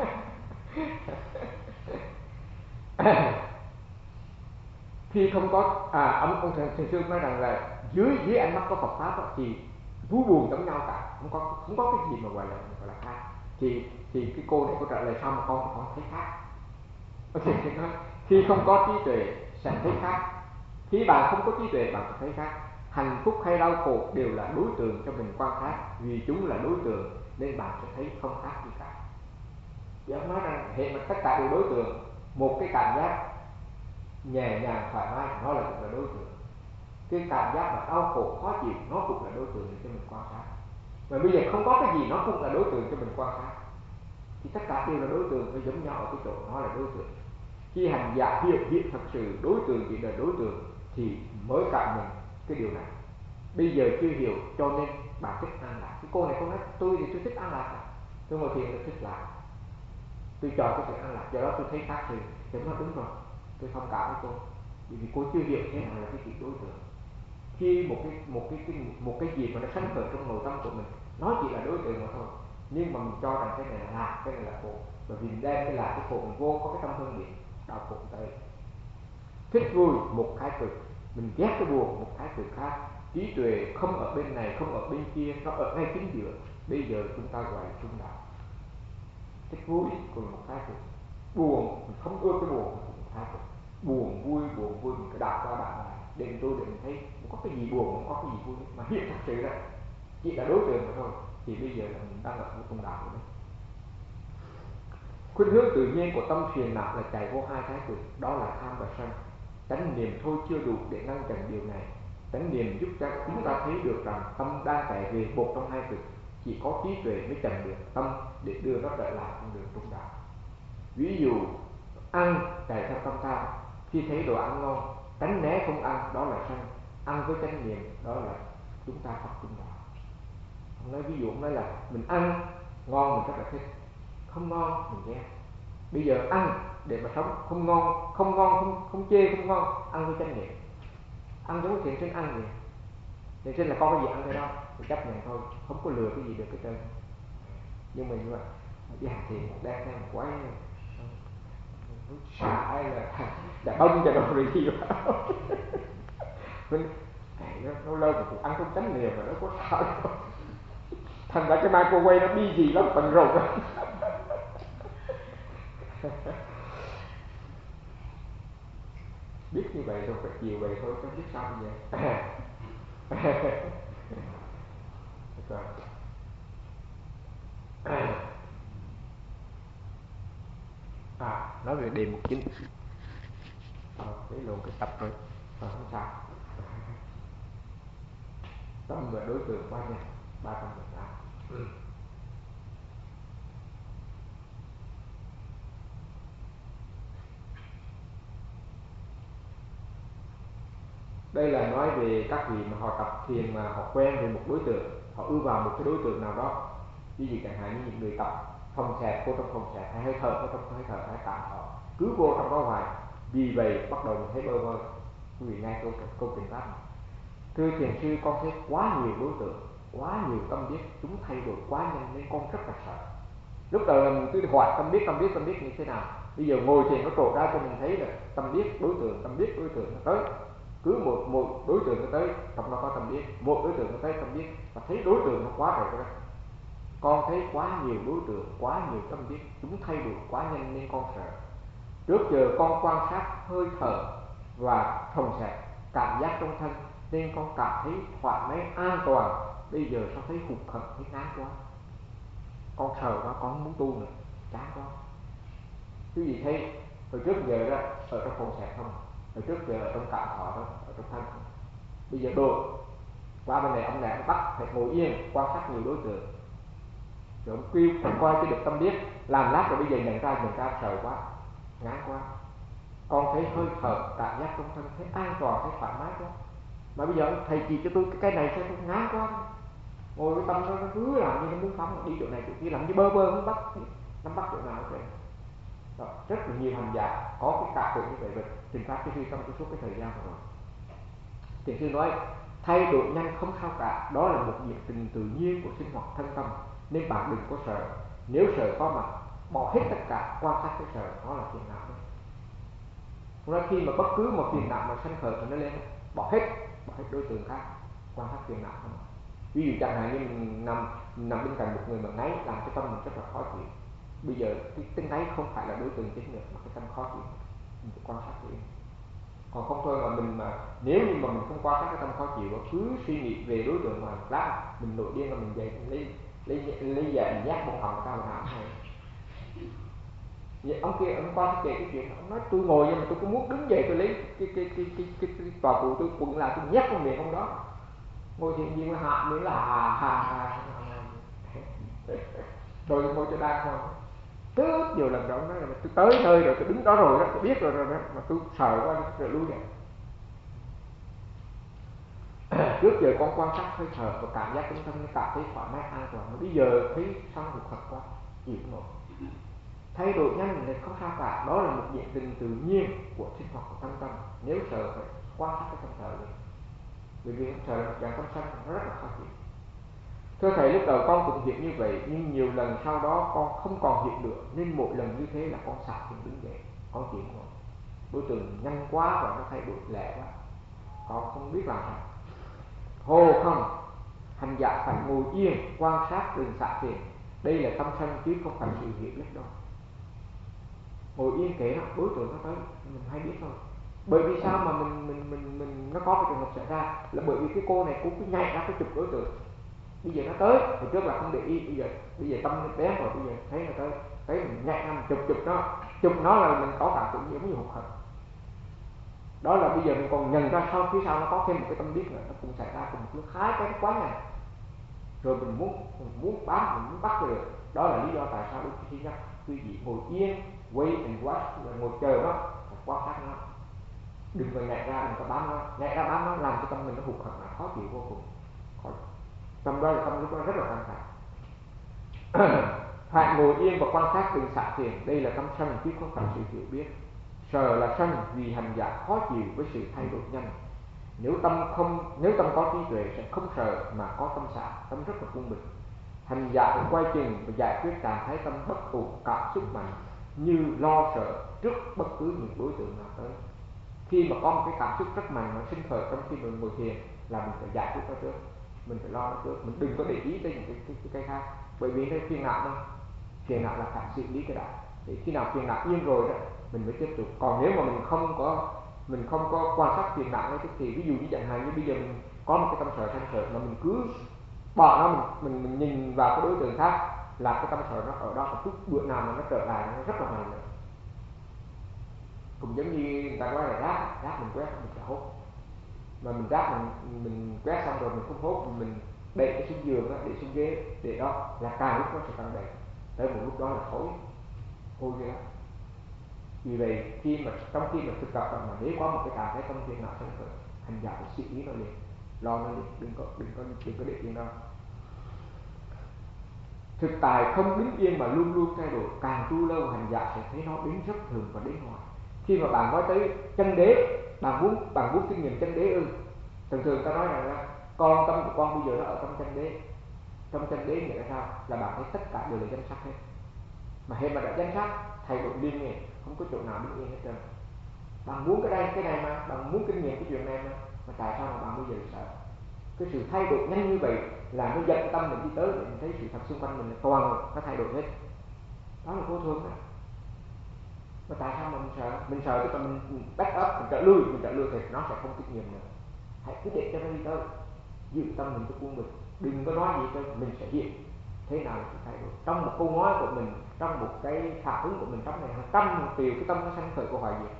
Khi không có à ông ông thầy thầy Sương nói rằng là dưới dưới ánh mắt có Phật pháp đó, thì vui buồn giống nhau cả, không có không có cái gì mà gọi là gọi là khác. Thì thì cái cô này cô trả lời sao mà con con thấy khác? Okay, thì nói khi không có trí tuệ sẽ thấy khác. Khi bạn không có trí tuệ bạn sẽ thấy khác. Hạnh phúc hay đau khổ đều là đối tượng cho mình quan sát, vì chúng là đối tượng nên bạn sẽ thấy không khác gì cả. Thì ông nói rằng hệ mà tất cả đều đối tượng, một cái cảm giác nhẹ nhàng thoải mái nó là cũng là đối tượng, cái cảm giác mà đau khổ khó chịu nó cũng là đối tượng để cho mình quan sát. Và bây giờ không có cái gì nó cũng là đối tượng cho mình quan sát, thì tất cả đều là đối tượng, phải giống nhau ở cái chỗ nó là đối tượng. Khi hành giả hiểu biết thật sự đối tượng chỉ là đối tượng thì mới cảm nhận cái điều này. Bây giờ chưa hiểu cho nên bạn thích an lạc. Cái cô này cô nói tôi thì tôi thích an lạc, tôi ngồi thiền tôi thích lạc, tôi chọn cái sự an lạc, do đó tôi thấy khác thì thì nó đúng rồi, tôi thông cảm với cô, bởi vì cô chưa hiểu thế nào là cái chuyện đối tượng. Khi một cái một cái, cái một cái gì mà nó sanh khởi trong nội tâm của mình, nó chỉ là đối tượng mà thôi, nhưng mà mình cho rằng cái này là lạc, cái này là khổ, bởi vì mình đem cái lạc cái khổ mình vô có cái tâm phân biệt đau khổ tới. Thích vui một thái cực, mình ghét cái buồn một thái cực khác. Trí tuệ không ở bên này không ở bên kia, nó ở ngay chính giữa. Bây giờ chúng ta gọi là trung đạo. Thích vui cùng một thái cực, buồn mình không ưa cái buồn cùng một thái cực. Buồn vui buồn vui mình cứ đạp qua đạp lại để mình tôi để mình thấy không có cái gì buồn không có cái gì vui, mà hiện thật sự là chỉ là đối tượng mà thôi. Thì bây giờ là mình đang ở một trung đạo rồi đấy. Khuynh hướng tự nhiên của tâm phiền não là chạy vô hai thái cực, đó là tham và sân. Chánh niệm thôi chưa đủ để ngăn chặn điều này. Chánh niệm giúp cho chúng ta thấy được rằng tâm đang chạy về một trong hai cực. Chỉ có trí tuệ mới chặn được tâm để đưa nó trở lại con đường trung đạo. Ví dụ ăn chạy theo tâm tham, khi thấy đồ ăn ngon tránh né không ăn, đó là sân. Ăn với chánh niệm, đó là chúng ta học trung đạo. Ông nói ví dụ ông nói là mình ăn ngon mình rất là thích, không ngon mình ghét. Bây giờ ăn để mà sống, không ngon không ngon không không chê không ngon, ăn với chánh niệm. Ăn giống thiện sinh ăn gì, thiện sinh là có cái gì ăn cái đó thì chấp nhận thôi, không có lừa cái gì được cái trơn. Nhưng mà như vậy đi hành thiền đang theo một quái xả hay là đã bông cho đồ rồi gì vào mình nó, nó lâu mà cũng ăn không tránh liền mà nó có sao đâu. Thành ra cái microwave nó bi gì lắm, bận rộn lắm. Biết như vậy rồi phải chịu vậy thôi, không biết sao bây giờ. À, nói về đề mục chính. Ờ, cái lộn cái tập rồi. Ờ, không sao. Tâm và đối tượng qua nhân ba trăm mười tám. Ừ. Đây là nói về các vị mà họ tập thiền mà họ quen về một đối tượng, họ ưa vào một cái đối tượng nào đó. Ví dụ chẳng hạn như những người tập phòng xẹp, vô trong phòng xẹp, hay hơi thở vô trong hơi thở, hay tạm thở, cứ vô trong đó hoài. Vì vậy bắt đầu mình thấy bơ vơ. Quý vị nghe câu câu trình pháp này. Thưa thiền sư, con thấy quá nhiều đối tượng, quá nhiều tâm biết, chúng thay đổi quá nhanh nên con rất là sợ. Lúc đầu là mình cứ hoạt tâm biết, tâm biết, tâm biết như thế nào. Bây giờ ngồi thiền nó trổ ra cho mình thấy là tâm biết đối tượng, tâm biết đối tượng nó tới. Cứ một một đối tượng nó tới, trong đó có tâm biết, một đối tượng nó tới tâm biết, và thấy đối tượng nó quá rồi đó. Con thấy quá nhiều đối tượng, quá nhiều tâm biết, chúng thay đổi quá nhanh nên con sợ. Trước giờ con quan sát hơi thở và phòng xẹp, cảm giác trong thân nên con cảm thấy thoải mái an toàn. Bây giờ sao thấy hụt hẫng, thấy ngán quá. Con sợ quá, con không muốn tu nữa, chán quá. Quý vị thấy hồi trước giờ đó ở trong phòng xẹp không, hồi trước giờ ở trong cảm thọ đó, ở trong thân không. Bây giờ đổi qua bên này, ông này ông bắt phải ngồi yên quan sát nhiều đối tượng, rồi ông kêu phải coi cái được tâm biết, làm lát rồi bây giờ nhận ra nhận ra sợ quá, ngán quá. Con thấy hơi thở, cảm giác trong thân thấy an toàn, thấy thoải mái quá. Mà bây giờ thầy chỉ cho tôi cái, cái này sao tôi ngán quá. Ngồi với tâm nó, nó cứ làm như nó muốn phóng, đi chỗ này chỗ kia, làm như bơ vơ muốn bắt, nắm bắt chỗ nào vậy. Đó, rất là nhiều hành giả có cái cảm tưởng như vậy về trình pháp cái trong cái suốt cái thời gian rồi. Thiền sư nói thay đổi nhanh không sao cả, đó là một nhiệt tình tự nhiên của sinh hoạt thân tâm, nên bạn đừng có sợ. Nếu sợ có mặt, bỏ hết tất cả, quan sát cái sợ, đó là phiền não đấy. Nói khi mà bất cứ một phiền não mà sanh khởi thì nó lên, bỏ hết, bỏ hết đối tượng khác, quan sát phiền não không. Ví dụ chẳng hạn như mình nằm mình nằm bên cạnh một người mà ngáy làm cho tâm mình rất là khó chịu. Bây giờ cái tính ngáy không phải là đối tượng chính nữa, mà cái tâm khó chịu, mình phải quan sát kỹ. Còn không thôi mà mình mà nếu như mà mình không quan sát cái tâm khó chịu, cứ suy nghĩ về đối tượng mà lát mình nổi điên là mình dậy mình lấy lấy lấy dạy mình nhát bông hồng ra mà nào hay. Vậy ông kia ông qua kể cái chuyện, ông nói tôi ngồi nhưng mà tôi cũng muốn đứng dậy, tôi lấy cái cái cái cái cái, cái, cái tòa cụ tôi quận là tôi nhét trong miệng ông đó. Ngồi thiền viên là hạ miệng là hà hà hà rồi ngồi cho đang thôi. Rất nhiều lần đó ông nói là tôi tới nơi rồi, tôi đứng đó rồi đó, tôi biết rồi rồi đó, mà tôi sợ quá rồi lui rồi. Trước giờ con quan sát hơi thở và cảm giác trong tâm cảm thấy thoải mái an toàn, mà bây giờ thấy sao hụt hẫng quá, chịu không nổi. Thay đổi nhanh thì không sao cả, đó là một hiện tình tự nhiên của sinh hoạt của tâm tâm. Nếu sợ phải quan sát cái tâm thở đi, bởi vì sợ là một dạng tâm sân, nó rất là khó chịu. Thưa thầy, lúc đầu con cũng hiện như vậy, nhưng nhiều lần sau đó con không còn hiện được, nên mỗi lần như thế là con xả thiền đứng dậy, con chịu không nổi. Đối tượng nhanh quá và nó thay đổi lẹ quá, con không biết làm sao. Hồ không, hành giả phải ngồi yên quan sát đừng xả thiền. Đây là tâm sân chứ không phải sự hiểu biết đâu. Ngồi yên kể nó, đối tượng nó tới mình hay biết thôi. Bởi vì sao mà mình mình mình mình nó có cái trường hợp xảy ra là bởi vì cái cô này cũng cứ nhảy ra cái chụp đối tượng. Bây giờ nó tới, hồi trước là không để ý, bây giờ bây giờ tâm nó bén rồi, bây giờ thấy nó tới, thấy mình nhảy ra mình chụp chụp nó, chụp nó là mình có cảm tưởng giống như hụt hẫng. Đó là bây giờ mình còn nhận ra sau phía sau nó có thêm một cái tâm biết nữa, nó cũng xảy ra cùng một lúc hai cái quá nhanh. Rồi mình muốn mình muốn bám, mình muốn bắt cho được. Đó là lý do tại sao lúc khi nhắc quý vị ngồi yên, wait and watch, ngồi chờ nó, phải quan sát nó. Đừng có nhảy ra, đừng có bám nó, nhảy ra bám nó làm cho tâm mình nó hụt hẫng, nó khó chịu vô cùng. Khó. Tâm đó là tâm lúc đó rất là căng thẳng. Phải ngồi yên và quan sát đừng xả thiền. Đây là tâm sân chứ không phải sự hiểu biết. Sợ là sân vì hành giả khó chịu với sự thay đổi nhanh. Nếu tâm không, nếu tâm có trí tuệ sẽ không sợ mà có tâm xả, tâm rất là quân bình. Hành giả phải quay chừng và giải quyết trạng thái tâm bất ổn, cảm xúc mạnh như lo sợ trước bất cứ những đối tượng nào tới. Khi mà có một cái cảm xúc rất mạnh mà sinh khởi trong khi mình ngồi thiền, là mình phải giải quyết nó trước, mình phải lo nó trước, mình đừng có để ý tới những cái, cái, cái, cái khác, bởi vì cái phiền não mà phiền não là phải xử lý cái đã, để khi nào phiền não yên rồi đó mình mới tiếp tục. Còn nếu mà mình không có mình không có quan sát phiền não ấy, thì ví dụ như chẳng hạn như bây giờ mình có một cái tâm sở sân sợ mà mình cứ bỏ nó, mình, mình, mình nhìn vào cái đối tượng khác, là cái tâm sở nó ở đó, và chút bữa nào mà nó trở lại nó rất là mạnh nữa. Cũng giống như người ta nói là rác, rác mình quét mình sẽ hốt, mà mình rác mình, mình quét xong rồi mình không hốt, mình đẩy cái xuống giường đó, để xuống ghế, để đó là càng lúc nó sẽ càng đầy, tới một lúc đó là thối hôi ghê lắm. Vì vậy khi mà trong khi mà thực tập mà nếu có một cái trạng thái tâm phiền não sân khởi, hành giả phải xử lý nó liền, lo nó liền, đừng có đừng có đừng có để yên đâu. Thực tại không đứng yên mà luôn luôn thay đổi, càng tu lâu hành giả sẽ thấy nó đến rất thường và đến hoài. Khi mà bạn nói tới chân đế, bạn muốn bạn muốn kinh nghiệm chân đế ư? Thường thường ta nói rằng là con tâm của con bây giờ nó ở trong chân đế. Trong chân đế nghĩa là sao? Là bạn thấy tất cả đều là danh sắc hết. Mà hệ mà đã danh sắc thay đổi liên miên, không có chỗ nào đứng yên hết trơn. Bạn muốn cái đây cái này mà, bạn muốn kinh nghiệm cái chuyện này mà, mà tại sao mà bạn bây giờ sợ? Cái sự thay đổi nhanh như vậy là nó dẫn tâm mình đi tới để mình thấy sự thật xung quanh mình là toàn nó thay đổi hết. Đó là vô thường đó. Mà tại sao mà mình sợ? Mình sợ tức là mình back up, mình trở lui, mình trở lui thì nó sẽ không kinh nghiệm nữa. Hãy cứ để cho nó đi tới, giữ tâm mình cho quân mình, đừng có nói gì cho mình sẽ hiện thế nào là sự thay đổi. Trong một câu nói của mình, trong một cái phản ứng của mình, trong này hàng trăm một triệu cái tâm nó sanh khởi của hoài diệt,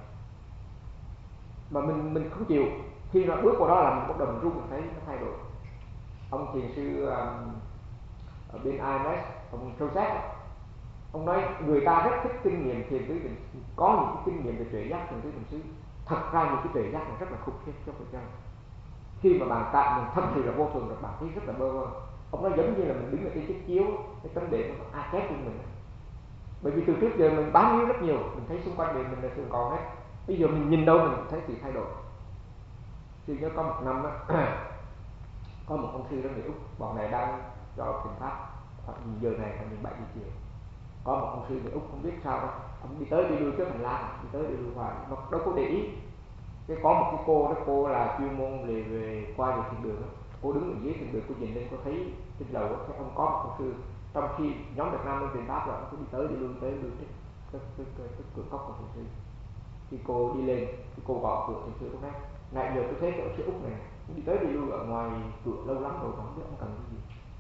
mà mình mình không chịu, khi nó bước vào đó là mình bắt đầu mình run, mình thấy nó thay đổi. Ông thiền sư um, ở bên i em ét, ông Joseph, ông nói người ta rất thích kinh nghiệm thiền tứ định, có những cái kinh nghiệm về tuệ giác thiền tứ định xứ. Thật ra những cái tuệ giác này rất là khủng khiếp cho Phật giáo. Khi mà bạn cảm nhận thật sự là vô thường rồi, bạn thấy rất là bơ vơ. Ông nói giống như là mình đứng ở trên chiếc chiếu, cái tấm đệm nó ai chép trên mình. Bởi vì từ trước giờ mình bám víu rất nhiều, mình thấy xung quanh mình mình là thường còn hết. Bây giờ mình nhìn đâu mình thấy sự thay đổi. Thì nhớ có một năm á, có một ông sư đó người Úc, bọn này đang cho thiền pháp khoảng giờ này khoảng bảy giờ chiều. Có một ông sư người Úc không biết sao đâu, ông đi tới đi lui trước hành lang, đi tới đi lui hoài, mà đâu có để ý. Cái có một cái cô đó, cô là chuyên môn về về qua về thiền đường đó. Cô đứng ở dưới thiền đường, cô nhìn lên, cô thấy trên lầu đó, thấy ông có một ông sư. Trong khi nhóm Việt Nam lên thiền pháp rồi, ông cứ đi tới đi lui tới lui cái cái cái cái, cái cửa cốc của thiền sư. Khi cô đi lên, khi cô gõ cửa thiền sư, cô nói: "Nãy giờ tôi thấy cái ông sư Úc này đi tới đi lui ở ngoài cửa lâu lắm rồi, không biết ông cần cái gì."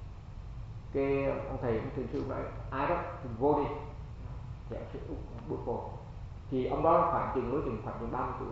Cái ông thầy ông thiền sư nói: "Ai đó thì vô đi." Thì ông sư Úc bước vô. Thì ông đó khoảng chừng đối chừng khoảng chừng ba mươi tuổi.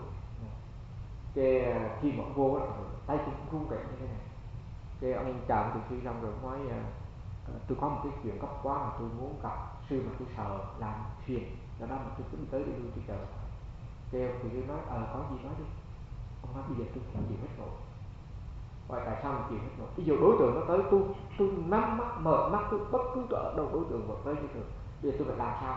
Cái khi mà ông vô đó, tay chân run rẩy như thế này. Cái ông chào ông thiền sư xong rồi nói: "Tôi có một cái chuyện gấp quá mà tôi muốn gặp sư, mà tôi sợ làm phiền, do đó mà tôi cứ đi tới đi lui tôi chờ." Cái ông thiền sư nói: "Ờ có gì nói đi." Ông nói: "Bây giờ tôi không chịu hết nổi." Vậy tại sao mình chịu hết nổi? Ví dụ đối tượng nó tới, tôi tôi nắm mắt mở mắt, tôi bất cứ ở đâu đối tượng vẫn tới như thường. Bây giờ tôi phải làm sao?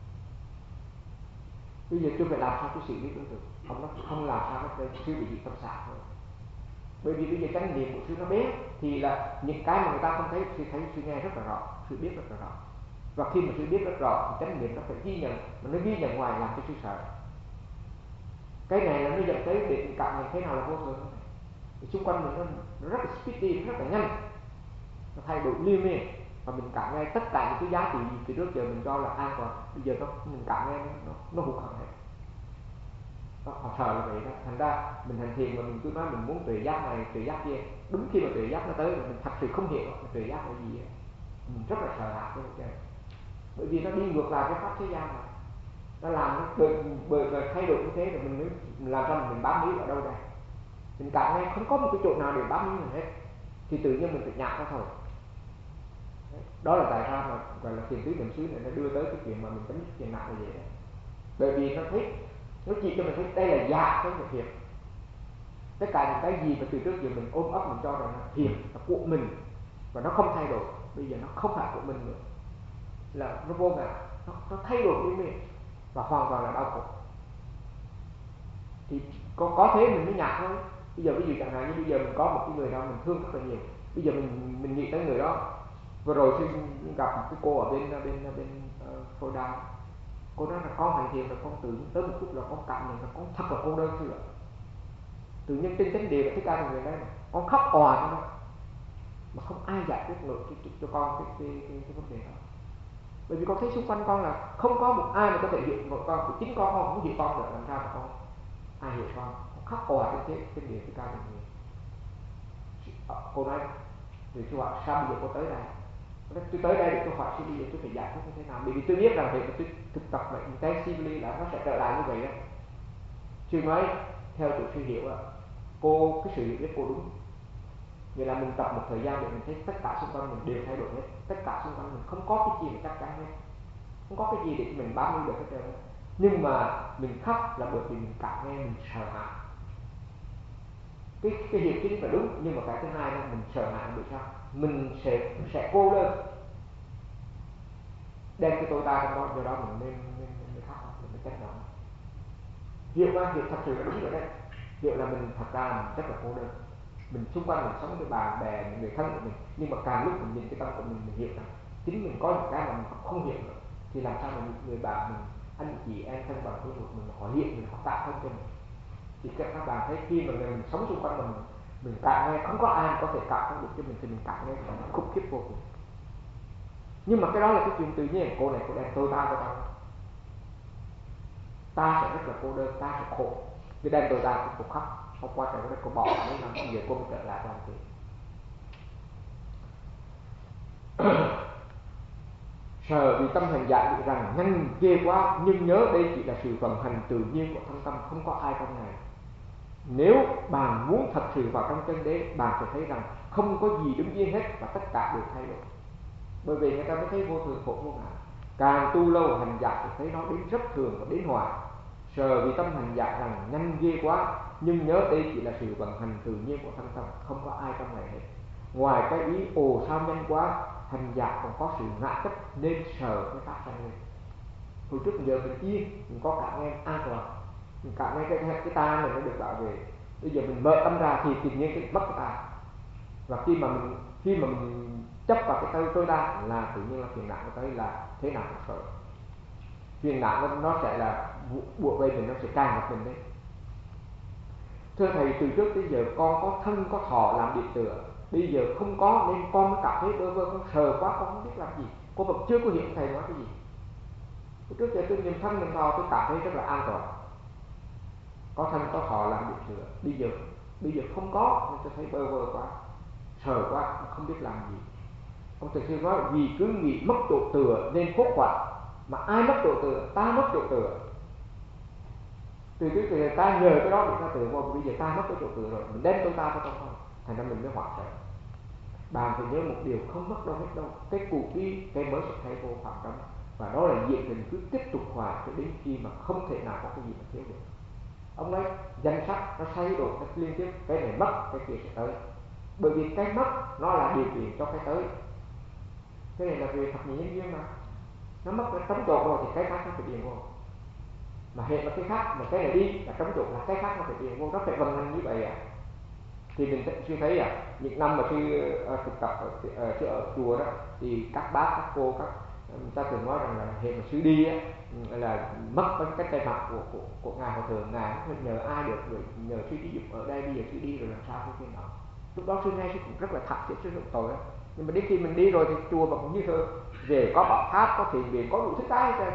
Bây giờ tôi phải làm sao tôi xử lý đối tượng? Ông nói không làm sao hết đây, sư bị dị tâm xạ thôi. Bởi vì bây giờ chánh niệm của sư nó bé, thì là những cái mà người ta không thấy, sư thấy, sư nghe rất là rõ, sư biết rất là rõ. Và khi mà sư biết rất rõ thì chánh niệm nó phải ghi nhận, mà nó ghi nhận ngoài làm cho sư sợ. Cái này là nó dẫn tới để cảm nhận thế nào là vô thường này. Xung quanh mình nó, nó rất là speedy, nó rất là nhanh, nó thay đổi liên miên, và mình cảm nghe tất cả những cái giá trị từ trước giờ mình cho là an toàn, bây giờ nó mình cảm nghe nó nó hụt hẳn hết. Đó, họ sợ là vậy đó. Thành ra mình hành thiền mà mình cứ nói mình muốn tuệ giác này tuệ giác kia, đúng khi mà tuệ giác nó tới rồi mình thật sự không hiểu là tuệ giác là gì ấy. Mình rất là sợ hãi cái chuyện, bởi vì nó đi ngược lại cái pháp thế gian mà nó làm nó bởi bởi thay đổi như thế rồi mình mới mình làm sao mình bám víu ở đâu đây. Mình cảm nghe không có một cái chỗ nào để bám víu mình hết, thì tự nhiên mình phải nhạt ra thôi. Đó là tại sao mà gọi là thiền tứ niệm xứ này nó đưa tới cái chuyện mà mình chấm dứt thiền nặng là vậy đó. Bởi vì nó thấy, nó chỉ cho mình thấy đây là giả cái thiền. Tất cả những cái gì mà từ trước giờ mình ôm ấp mình cho rằng là thiền là của mình và nó không thay đổi, bây giờ nó không phải của mình nữa, là nó vô ngã, nó, nó thay đổi liên miên và hoàn toàn là đau khổ. Thì có, có thế mình mới nhạt thôi. Bây giờ ví dụ chẳng hạn như bây giờ mình có một cái người đó mình thương rất là nhiều, bây giờ mình mình nghĩ tới người đó. Vừa rồi tôi gặp một cái cô ở bên bên bên uh, Florida. Cô nói là con hành thiền rồi con tự nhiên tới một chút là con cảm nhận là con thật là cô đơn xưa. Tự nhiên trên chánh địa là Thích Ca Mâu Ni đây, con con khóc òa trong đó mà không ai giải quyết nổi cho, cho con cái, cái, cái, cái vấn đề đó. Bởi vì con thấy xung quanh con là không có một ai mà có thể hiểu nổi con, của chính con con cũng hiểu con được, làm sao mà con ai hiểu con, con khóc òa trên thế trên địa cái cao trên người. Cô nói thì tôi hỏi sao bây giờ cô tới đây? Tôi tới đây để tôi hỏi sư bây giờ tôi phải giải quyết như thế nào? Bởi vì tôi biết rằng việc mà tôi thực tập bệnh intensively là nó sẽ trở lại như vậy đó. Sư nói theo tụi sư hiểu là cô cái sự hiểu biết cô đúng. Vậy là mình tập một thời gian để mình thấy tất cả xung quanh mình đều thay đổi hết, tất cả xung quanh mình không có cái gì mà chắc chắn hết, không có cái gì để mình bám víu được hết trơn. Nhưng mà mình khóc là bởi vì mình cảm nghe mình sợ hãi. Cái cái hiểu chính là đúng, nhưng mà cái thứ hai là mình sợ hãi bởi sao? Mình sẽ sẽ cô đơn, đem cái tôi ta trong đó, do đó mình nên nên nên khóc, mình nên trách động. Hiểu mà hiểu thật sự là đúng rồi đấy. Hiểu là mình thật ra mình rất là cô đơn. Mình xung quanh mình sống với bạn bè, những người thân của mình, nhưng mà càng lúc mình nhìn cái tâm của mình, mình hiểu rằng chính mình có những cái mà mình không hiểu nữa, thì làm sao mà người bạn mình, anh chị em thân bằng của mình họ hiện mình, họ tạo thông cho mình. Thì các bạn thấy khi mà mình sống xung quanh mình, mình cảm nghe không có ai có thể cảm thông được cho mình, thì mình cảm nghe khủng khiếp vô cùng. Nhưng mà cái đó là cái chuyện tự nhiên. Cô này cô đem tôi ta vào trong, ta sẽ rất là cô đơn, ta sẽ khổ. Vì đem tôi ta cô khóc, không qua trời đất cô bỏ mấy năm, bây giờ cô mới trở lại toàn tiền. Sợ vì tâm hành giả bị rằng nhanh ghê quá, nhưng nhớ đây chỉ là sự vận hành tự nhiên của thân tâm, không có ai trong này. Nếu bạn muốn thật sự vào trong chân đế, bạn sẽ thấy rằng không có gì đứng yên hết và tất cả đều thay đổi. Bởi vì người ta mới thấy vô thường khổ vô ngã. Càng tu lâu hành giả thì thấy nó đến rất thường và đến hoài. Sợ vì tâm hành giả rằng nhanh ghê quá, nhưng nhớ đây chỉ là sự vận hành tự nhiên của thân tâm, không có ai trong này hết. Ngoài cái ý ồ sao nhanh quá, hành giả còn có sự ngã chấp nên sợ mới phát ra lên. Hồi trước giờ mình yên, mình có cảm nghe an toàn, mình cảm nghe cái, cái ta này nó được bảo vệ. Bây giờ mình mở tâm ra thì tự nhiên cái mất cái ta. Và khi mà mình khi mà mình chấp vào cái tôi tôi ta là tự nhiên là phiền não nó tới là thế nào cũng sợ. Phiền não nó, nó sẽ là buộc vây mình, nó sẽ càng ngập mình đấy. Thưa thầy, từ trước tới giờ con có thân có thọ làm điểm tựa, bây giờ không có nên con mới cảm thấy bơ vơ, con sờ quá, con không biết làm gì. Con vẫn chưa có hiểu thầy nói cái gì. Trước giờ tôi nhìn thân mình thọ tôi cảm thấy rất là an toàn, có thân có thọ làm điểm tựa. Bây giờ bây giờ không có nên tôi thấy bơ vơ quá, sờ quá, không biết làm gì. Ông thầy sư nói vì cứ nghĩ mất chỗ tựa nên hốt hoảng, mà ai mất chỗ tựa? Ta mất chỗ tựa. Từ trước giờ ta nhờ cái đó để ta tựa vô, bây giờ ta mất cái chỗ tựa rồi, mình đem tôi ta vào trong không, thành ra mình mới hoảng sợ. Bạn phải nhớ một điều không mất đâu hết đâu, cái cuộc đi cái mới sẽ thay vô khoảng trống, và đó là diện tình cứ tiếp tục hoài cho đến khi mà không thể nào có cái gì mà thiếu được. Ông nói danh sách nó thay đổi, nó liên tiếp, cái này mất cái kia sẽ tới, bởi vì cái mất nó là điều kiện cho cái tới. Cái này là về thập nhị nhân duyên mà, nó mất cái trống chỗ rồi thì cái khác nó phải điền vô, mà hệ mà cái khác mà cái này đi là trống chỗ là cái khác nó phải điền vô, nó phải vận hành như vậy à. Thì mình chưa thấy à, những năm mà khi uh, thực tập ở, ở, ở chùa đó thì các bác các cô các người ta thường nói rằng là hệ mà sư đi á là mất cái tay mặt của của của ngài hòa thượng, ngài không nhờ ai được, rồi nhờ sư đi giúp ở đây, bây giờ sư đi rồi làm sao cái đó. Lúc đó sư nghe sư cũng rất là thật chứ, sư rất tội đó. Nhưng mà đến khi mình đi rồi thì chùa vẫn như thơ, về có bảo pháp, có thiền viện, có đủ thứ cái hết trơn.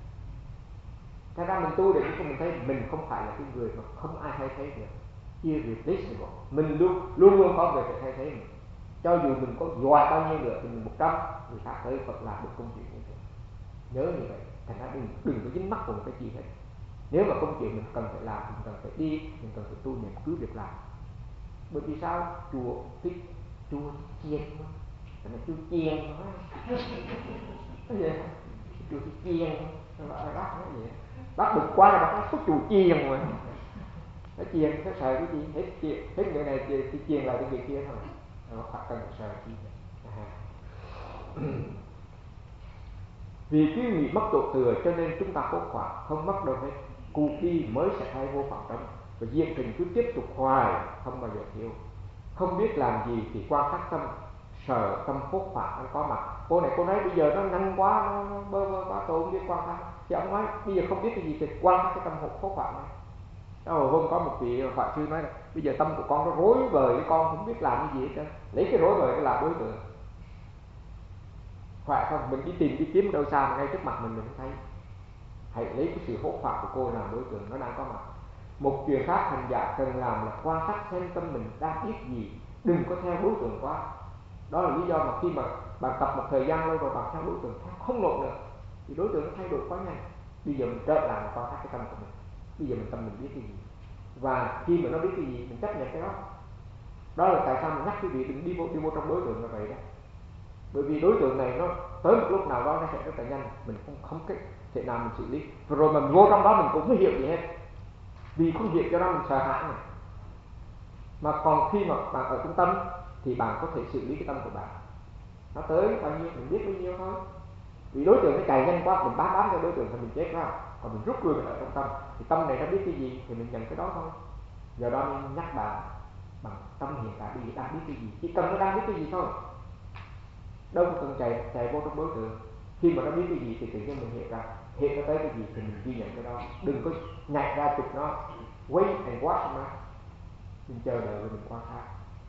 Thế ra mình tu để mình thấy mình không phải là cái người mà không ai thay thế được, irreplaceable. Mình luôn luôn luôn có người để thay thế mình. Cho dù mình có giỏi bao nhiêu nữa thì mình một trăm người khác tới Phật làm được công chuyện như thế. Nhớ như vậy, thành ra đừng đừng có dính mắc vào một cái gì hết. Nếu mà công chuyện mình cần phải làm, mình cần phải đi, mình cần phải tu, mình cứ việc làm. Bởi vì sao? Chùa thích chùa chiên thôi, thành ra chùa chiên thôi. Cái gì? Chùa chiên thôi, bác nói vậy. Bác đừng qua là bác nói có chùa chiên mà. Nó chiên, nó sợ cái gì? Hết chiên, hết người này thì chiên lại cái người kia thôi. Nó phải cần sợ chi à. Vì cứ nghĩ mất chỗ tựa cho nên chúng ta hốt hoảng, không mất đâu hết. Cuộc đi mới sẽ thay vô khoảng trống, và diện trình cứ tiếp tục hoài, không bao giờ thiếu. Không biết làm gì thì quan sát tâm, sợ tâm hốt hoảng nó có mặt. Cô này cô nói bây giờ nó nhanh quá, nó, nó bơ vơ quá, tôi không biết quan sát. Thì ông nói bây giờ không biết cái gì thì quan sát cái tâm hốt hốt hoảng này. Đó, hôm có một vị Pháp sư nói là Bây giờ tâm của con nó rối bời, cái con không biết làm cái gì hết trơn, lấy cái rối bời để làm đối tượng. Phải không? Mình đi tìm đi kiếm đâu xa mà ngay trước mặt mình mình không thấy. Hãy lấy cái sự hốt hoảng của cô làm đối tượng, nó đang có mặt. Một chuyện khác hành giả cần làm là quan sát xem tâm mình đang biết gì, đừng có theo đối tượng quá. Đó là lý do mà khi mà bạn tập một thời gian lâu rồi bạn theo đối tượng không nổi nữa, thì đối tượng nó thay đổi quá nhanh. Bây giờ mình trở lại và quan sát cái tâm của mình. Bây giờ mình tâm mình biết cái gì, và khi mà nó biết cái gì mình chấp nhận cái đó. Đó là tại sao mình nhắc quý vị đừng đi vô đi vô trong đối tượng là vậy đó. Bởi vì đối tượng này nó tới một lúc nào đó nó sẽ rất là nhanh, mình không không cái thể nào mình xử lý. Và rồi mình vô trong đó mình cũng không hiểu gì hết, vì không hiểu cho đó mình sợ hãi này. Mà còn khi mà bạn ở trung tâm thì bạn có thể xử lý cái tâm của bạn. Nó tới bao nhiêu mình biết bao nhiêu thôi. Vì đối tượng nó chạy nhanh quá, mình bám bám theo đối tượng thì mình chết ra. Còn mình rút lui mình ở trong tâm, thì tâm này nó biết cái gì thì mình nhận cái đó thôi. Giờ đó mình nhắc bạn bằng tâm hiện tại bây giờ đang biết cái gì, chỉ cần nó đang biết cái gì thôi, đâu có cần chạy chạy vô trong đối tượng. Khi mà nó biết cái gì thì tự nhiên mình hiểu ra, hiện nó tới cái gì thì mình ghi nhận cái đó, đừng có nhảy ra chụp nó, wait and watch nó, mình chờ đợi rồi mình quan sát.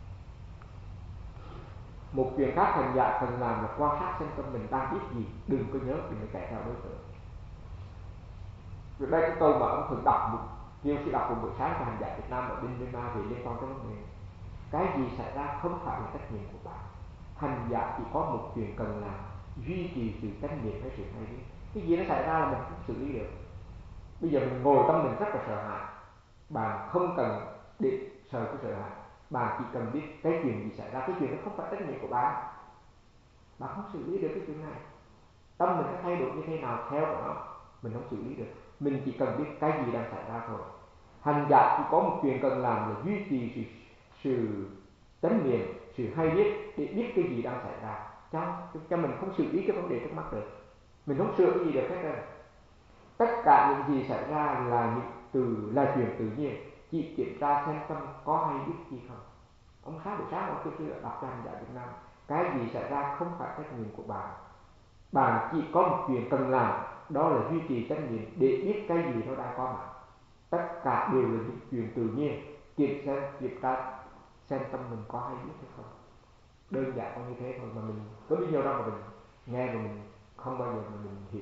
Một chuyện khác hành giả cần làm là quan sát xem tâm mình đang biết gì, đừng có nhớ, đừng có chạy theo đối tượng. Rồi đây cái câu mà ông thường đọc một kêu sĩ đọc một buổi sáng cho hành giả Việt Nam ở bên Myanmar về liên quan tới vấn đề cái gì xảy ra không phải là trách nhiệm của bạn. Hành giả chỉ có một chuyện cần làm, duy trì sự chánh niệm với sự hay biết. Cái gì nó xảy ra là mình không xử lý được. Bây giờ mình ngồi tâm mình rất là sợ hãi, bạn không cần để sợ cái sợ hãi, bạn chỉ cần biết cái chuyện gì xảy ra. Cái chuyện đó không phải trách nhiệm của bạn, bạn không xử lý được cái chuyện này. Tâm mình nó thay đổi như thế nào theo của nó mình không xử lý được, mình chỉ cần biết cái gì đang xảy ra thôi. Hành giả chỉ có một chuyện cần làm là duy trì sự sự chánh niệm, sự hay biết để biết cái gì đang xảy ra, cho cho mình không xử lý cái vấn đề trước mắt được, mình không sửa cái gì được hết rồi. Tất cả những gì xảy ra là những từ là chuyện tự nhiên, chỉ kiểm tra xem tâm có hay biết gì không. Ông sáng buổi sáng ông kia kia đọc cho hành giả Việt Nam, cái gì xảy ra không phải trách nhiệm của bạn, bạn chỉ có một chuyện cần làm, đó là duy trì chánh niệm để biết cái gì nó đang có mặt. Tất cả đều là những chuyện tự nhiên, kiểm xem kiểm tra xem tâm mình có hay biết hay không. Đơn giản có như thế thôi, mà mình có bao nhiêu đâu mà mình nghe mà mình không bao giờ mà mình hiểu.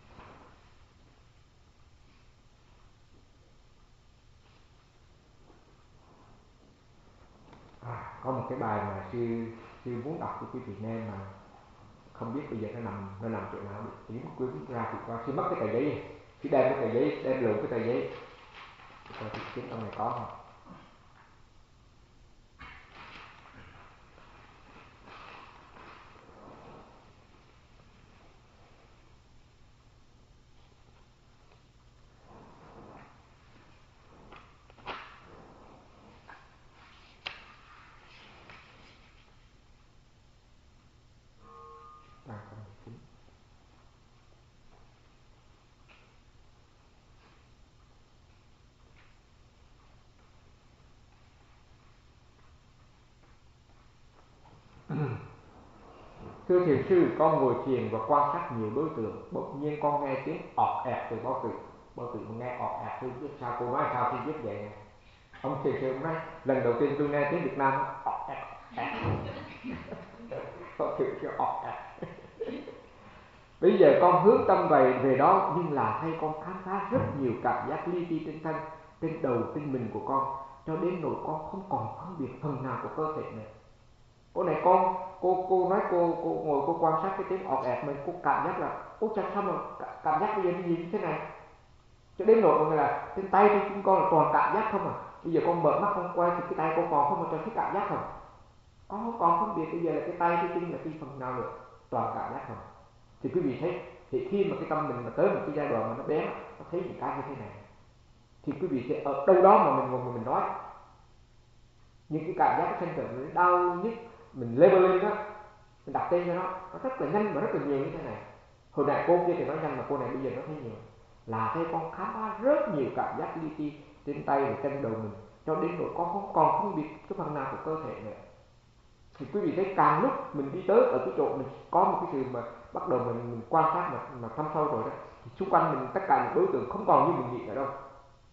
À, có một cái bài mà sư sư muốn đọc cho quý vị nghe mà không biết bây giờ nó nằm nó nằm chỗ nào, được kiếm cuốn ra thì qua sư mất cái tờ giấy này. Sư đem cái tờ giấy, đem lộn cái tờ giấy coi thì kiếm trong này có không. À, không được. Thưa thiền sư, con ngồi thiền và quan sát nhiều đối tượng, bỗng nhiên con nghe tiếng ọt ẹt từ bao tử. Bao tử mà nghe ọt ẹt tôi biết sao, cô nói sao tôi biết vậy nè. Ông thiền sư ông nói lần đầu tiên tôi nghe tiếng Việt Nam ọt ẹt ẹt. Bao tử kêu ọt ẹt. Bây giờ con hướng tâm về về đó, nhưng là thay con khám phá rất nhiều cảm giác li ti trên thân, trên đầu, trên mình của con, cho đến nỗi con không còn phân biệt phần nào của cơ thể nữa. Cô này con cô cô nói cô cô ngồi cô quan sát cái tiếng ọt ẹt mình, cô cảm giác là ôi chắc sao mà cảm giác bây giờ nó gì như thế này, cho đến nỗi mọi người là trên tay trên chúng con là toàn cảm giác không à. Bây giờ con mở mắt con quay thì cái tay con còn không mà cho thấy cảm giác không, con không còn phân biệt bây giờ là cái tay cái chân là cái phần nào nữa, toàn cảm giác không. Thì quý vị thấy, thì khi mà cái tâm mình mà tới một cái giai đoạn mà nó bé, nó thấy những cái như thế này, thì quý vị sẽ ở đâu đó mà mình ngồi mà mình nói những cái cảm giác cái thân thể đau nhức, mình labeling đó, mình đặt tên cho nó, nó rất là nhanh và rất là nhiều như thế này. Hồi nãy cô kia thì nói nhanh mà cô này bây giờ nó thấy nhiều, là thấy con khám phá rất nhiều cảm giác li ti trên tay và trên đầu mình, cho đến nỗi con không còn không biết cái phần nào của cơ thể nữa. Thì quý vị thấy càng lúc mình đi tới ở cái chỗ mình có một cái sự mà bắt đầu mình, mình quan sát mà, mà thăm sâu rồi đó, thì xung quanh mình tất cả những đối tượng không còn như mình nghĩ nữa đâu.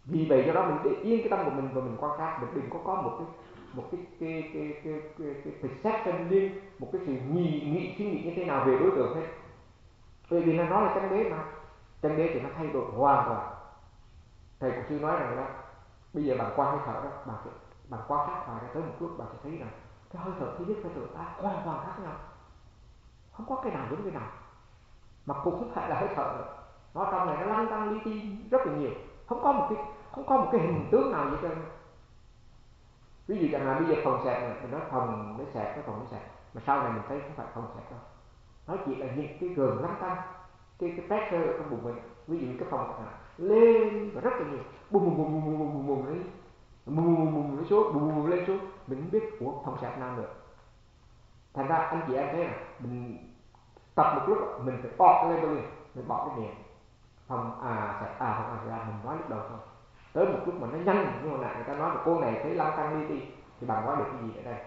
Vì vậy do đó mình để yên cái tâm của mình và mình quan sát, mình đừng có có một cái một cái cái cái cái cái, cái perception riêng, một cái sự nghĩ nghĩ suy nghĩ như thế nào về đối tượng hết. Bởi vì là nó là chân đế mà, chân đế thì nó thay đổi hoàn toàn. Thầy của sư nói rằng là bây giờ bạn quan hơi thở đó, bạn sẽ, bạn quan sát hoài ra tới một lúc bạn sẽ thấy rằng cái hơi thở thứ nhất hơi thở ta hoàn toàn khác nhau, không có cái nào giống cái nào, mà cũng không phải là hơi thở nữa. Nó trong này nó lăn tăn li ti rất là nhiều, không có một cái không có một cái hình tướng nào vậy trơn. Ví dụ chẳng hạn bây giờ phòng xẹp này, mình nói phòng nó xẹp, cái phòng nó xẹp, mà sau này mình thấy không phải phòng xẹp đâu, nó chỉ là những cái gường lăn tăn, cái cái pressure ở trong bụng mình. Ví dụ cái phòng chẳng hạn lên và rất là nhiều, bùng bùng bùng bùng bùng bùng bùng lên, bùng bùng bùng bùng lên xuống, bùng bùng lên xuống, mình không biết ủa phòng xẹp nào nữa. Thành ra anh chị em thấy là mình tập một lúc mình phải bỏ cái label, mình bỏ cái miệng phòng à xẹp à phòng à ra mình nói lúc đầu thôi. Tới một lúc mà nó nhanh như hồi nãy người ta nói là cô này thấy lăn tăn li ti thì bạn nói được cái gì ở đây?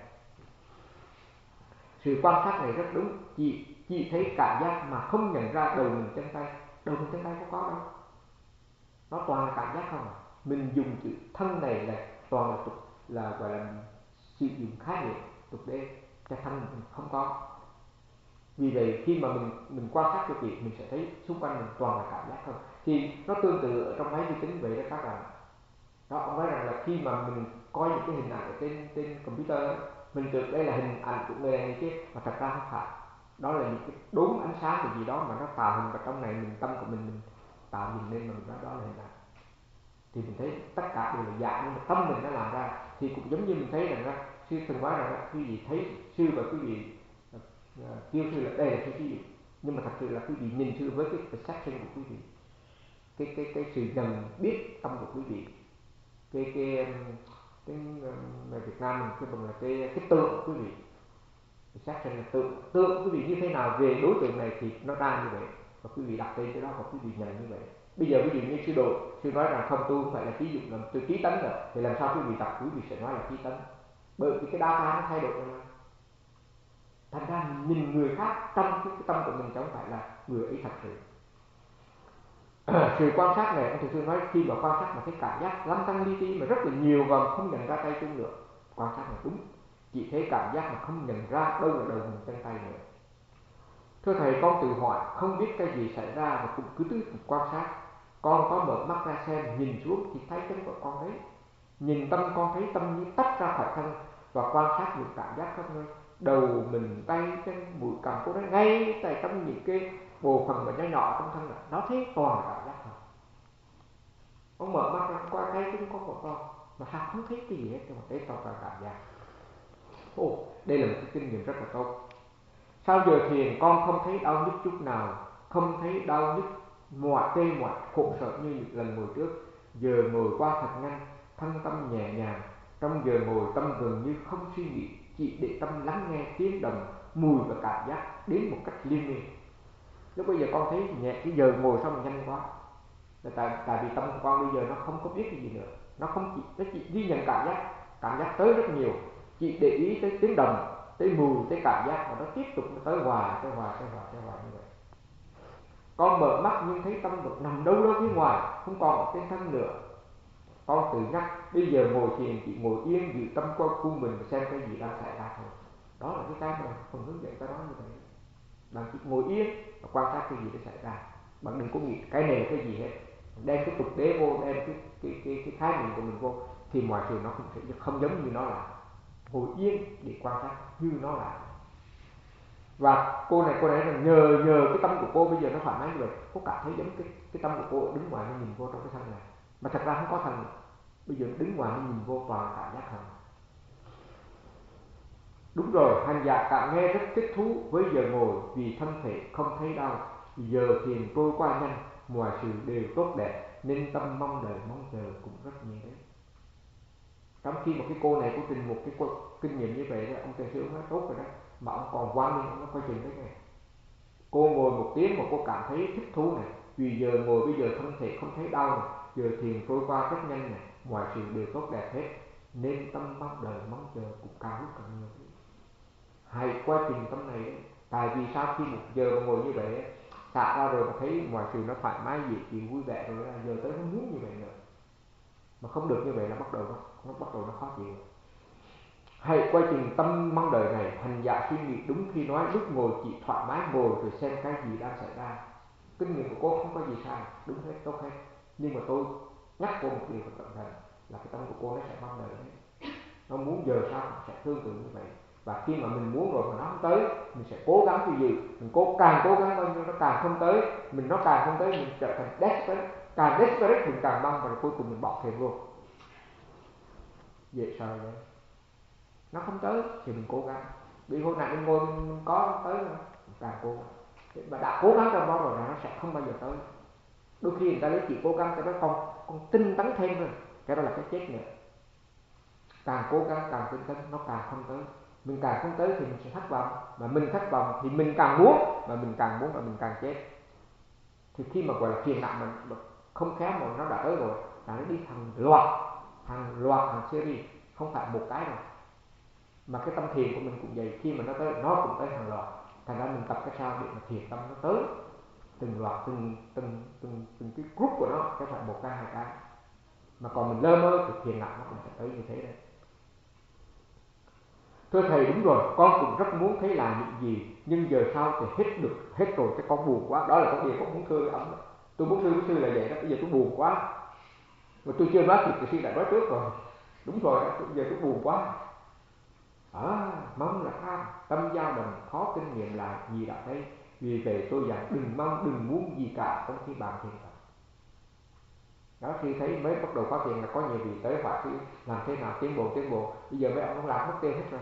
Sự quan sát này rất đúng. Chị chị thấy cảm giác mà không nhận ra đầu mình chân tay. Đầu mình chân tay có có đâu, nó toàn là cảm giác không à. Mình dùng chữ thân này là toàn là tục, là gọi là sử dụng khái niệm tục đê, cái thân mình không có. Vì vậy khi mà mình mình quan sát cho kỹ, mình sẽ thấy xung quanh mình toàn là cảm giác không. Thì nó tương tự ở trong máy vi tính vậy đó các bạn. Đó, ông nói rằng là khi mà mình coi những cái hình ảnh ở trên trên computer đó, mình tưởng đây là hình ảnh của người này người kia, mà thật ra không phải. Đó là những cái đốm ánh sáng cái gì đó mà nó tạo hình vào trong này, mình tâm của mình mình tạo hình nên mà mình nói đó là hình ảnh. Thì mình thấy tất cả đều là giả, nhưng mà tâm mình nó làm ra. Thì cũng giống như mình thấy rằng là sư từng nói rằng là quý vị thấy sư và quý vị uh, kêu sư là đây là sư sử dụng, nhưng mà thật sự là quý vị nhìn sư với cái perception của quý vị, cái cái cái sự nhận biết tâm của quý vị, cái cái cái người Việt Nam mình cái bằng là cái cái tượng quý vị, perception là tượng tượng quý vị như thế nào về đối tượng này thì nó ra như vậy, và quý vị đặt tên cái đó và quý vị nhận như vậy. Bây giờ ví dụ như sư đồ sư nói rằng không tu không phải là trí dụng, là từ trí tánh rồi, thì làm sao quý vị đặt quý vị sẽ nói là trí tánh, bởi vì cái data nó thay đổi rồi. Thành ra nhìn người khác trong cái, cái tâm của mình chẳng phải là người ấy thật sự. Sự quan sát này ông thầy sư nói khi mà quan sát mà thấy cảm giác lăn tăn li ti mà rất là nhiều và không nhận ra tay chân nữa, quan sát là đúng. Chỉ thấy cảm giác mà không nhận ra đâu là đầu mình chân tay nữa. Thưa thầy, con tự hỏi không biết cái gì xảy ra và cũng cứ tiếp tục quan sát. Con có mở mắt ra xem, nhìn xuống thì thấy chân của con đấy. Nhìn tâm con thấy tâm như tách ra khỏi thân và quan sát những cảm giác khắp nơi, đầu mình tay chân mũi cằm cô đấy, ngay tại trong những cái bộ phận mà nhỏ nhỏ trong thân này, nó thấy toàn là cảm giác thôi. Con mở mắt ra qua thấy cái con của con mà sao không thấy cái gì hết, mà thấy toàn là cảm giác. Ồ, đây là một cái kinh nghiệm rất là tốt. Sau giờ thiền con không thấy đau nhức chút nào, không thấy đau nhức mọi tê mọi khổ sở như những lần ngồi trước. Giờ ngồi qua thật nhanh, thân tâm nhẹ nhàng. Trong giờ ngồi tâm gần như không suy nghĩ, chỉ để tâm lắng nghe tiếng động, mùi và cảm giác đến một cách liên miên. Lúc bây giờ con thấy nhẹ, cái giờ ngồi sao mà nhanh quá, là tại, tại vì tâm của con bây giờ nó không có biết cái gì nữa, nó không chỉ, nó chỉ ghi nhận cảm giác, cảm giác tới rất nhiều, chỉ để ý tới tiếng động, tới mùi, tới cảm giác, và nó tiếp tục nó tới hoài, tới hoài, tới hoài, tới hoài như vậy. Con mở mắt nhưng thấy tâm vật nằm đâu đó phía ngoài, không còn ở trên thân nữa. Con tự nhắc bây giờ ngồi thiền chỉ ngồi yên, giữ tâm qua khu mình và xem cái gì đang xảy ra thôi. Đó là cái cái mà phần hướng dẫn ta nói như vậy. Bạn chỉ ngồi yên và quan sát cái gì đã xảy ra. Bạn đừng có nghĩ cái này là cái gì hết. Đem cái tục đế vô, đem cái cái cái, cái khái niệm của mình vô, thì mọi sự nó không thể không giống như nó là. Ngồi yên để quan sát như nó là. Và cô này cô này là nhờ nhờ cái tâm của cô bây giờ nó thoải mái như vậy, cô cảm thấy giống cái cái tâm của cô đứng ngoài nó nhìn vô trong cái thân này, mà thật ra không có thân. Bây giờ đứng ngoài nó nhìn vô toàn cảm giác không. Đúng rồi, hành giả cảm nghe rất thích thú với giờ ngồi vì thân thể không thấy đau. Giờ thiền trôi qua nhanh, mọi sự đều tốt đẹp nên tâm mong đợi mong chờ cũng rất nhiều đấy. Trong khi một cái cô này cô trình một cái cô, kinh nghiệm như vậy đó, ông thầy sư nói tốt rồi đó, mà ông còn quan niệm ông nó coi chừng đấy này. Cô ngồi một tiếng mà cô cảm thấy thích thú này, vì giờ ngồi bây giờ thân thể không thấy đau này, giờ thiền trôi qua rất nhanh này, mọi sự đều tốt đẹp hết nên tâm mong đợi mong chờ cũng càng lúc càng nhiều. Hãy quá trình tâm này đấy. Tại vì sau khi một giờ mà ngồi như vậy xả ra rồi mà thấy mọi sự nó thoải mái dễ chịu vui vẻ rồi, giờ tới không muốn như vậy nữa. mà không được như vậy là bắt đầu nó, nó bắt đầu nó khó chịu. Hãy quay chừng tâm mong đời này, hành giả suy nghĩ đúng khi nói, lúc ngồi chỉ thoải mái ngồi rồi xem cái gì đang xảy ra. Kinh nghiệm của cô không có gì sai, đúng hết, tốt hết. Nhưng mà tôi nhắc cô một điều và cẩn thận là cái tâm của cô nó sẽ mong đời đấy. Nó muốn giờ sao cũng sẽ tương tự như vậy. Và khi mà mình muốn rồi mà nó không tới, mình sẽ cố gắng cái gì, mình cố càng cố gắng bao nhiêu nó càng không tới, mình nó càng không tới, mình trở thành desperate, càng desperate mình càng mong, và rồi cuối cùng mình bỏ thiền luôn. Vậy sao vậy? Nó không tới thì mình cố gắng. Vì hôm nay mình ngồi mình có tới mà càng cố gắng. Mà đã cố gắng trong đó rồi là nó sẽ không bao giờ tới. Đôi khi người ta lấy chỉ cố gắng cho nó con con tinh tấn thêm rồi, cái đó là cái chết nữa. Càng cố gắng càng tinh tấn nó càng không tới. Mình càng không tới thì mình sẽ thất vọng, mà mình thất vọng thì mình càng muốn, mà mình càng muốn là mình càng chết. Thì khi mà gọi là phiền não mà không khéo mà nó đã tới rồi là nó đi hàng loạt, hàng loạt, hàng series, không phải một cái đâu. Mà cái tâm thiền của mình cũng vậy, khi mà nó tới nó cũng tới hàng loạt. Thành ra mình tập cái sao để mà thiền tâm nó tới từng loạt, từng từng từng từng cái group của nó, cái phải một cái hai cái. Mà còn mình lơ mơ thì thiền nặng nó cũng sẽ tới như thế đấy. Thưa thầy, đúng rồi, con cũng rất muốn thấy là những gì, nhưng giờ sao thì hết được, hết rồi, cái con buồn quá. Đó là con điều con muốn thưa với ông. Tôi muốn thưa với sư là vậy đó, bây giờ tôi buồn quá. Mà tôi chưa nói thì cái sư đã nói trước rồi. Đúng rồi, bây giờ tôi buồn quá. À, mong là tham, tâm dao động, khó kinh nghiệm lại, gì đã thấy. Vì vậy tôi dặn đừng mong, đừng muốn gì cả trong khi bạn thiền tập. Đó, khi thấy mới bắt đầu phát hiện là có nhiều vị tới hỏi sư làm thế nào tiến bộ tiến bộ. Bây giờ mấy ông không làm mất tiêu hết rồi.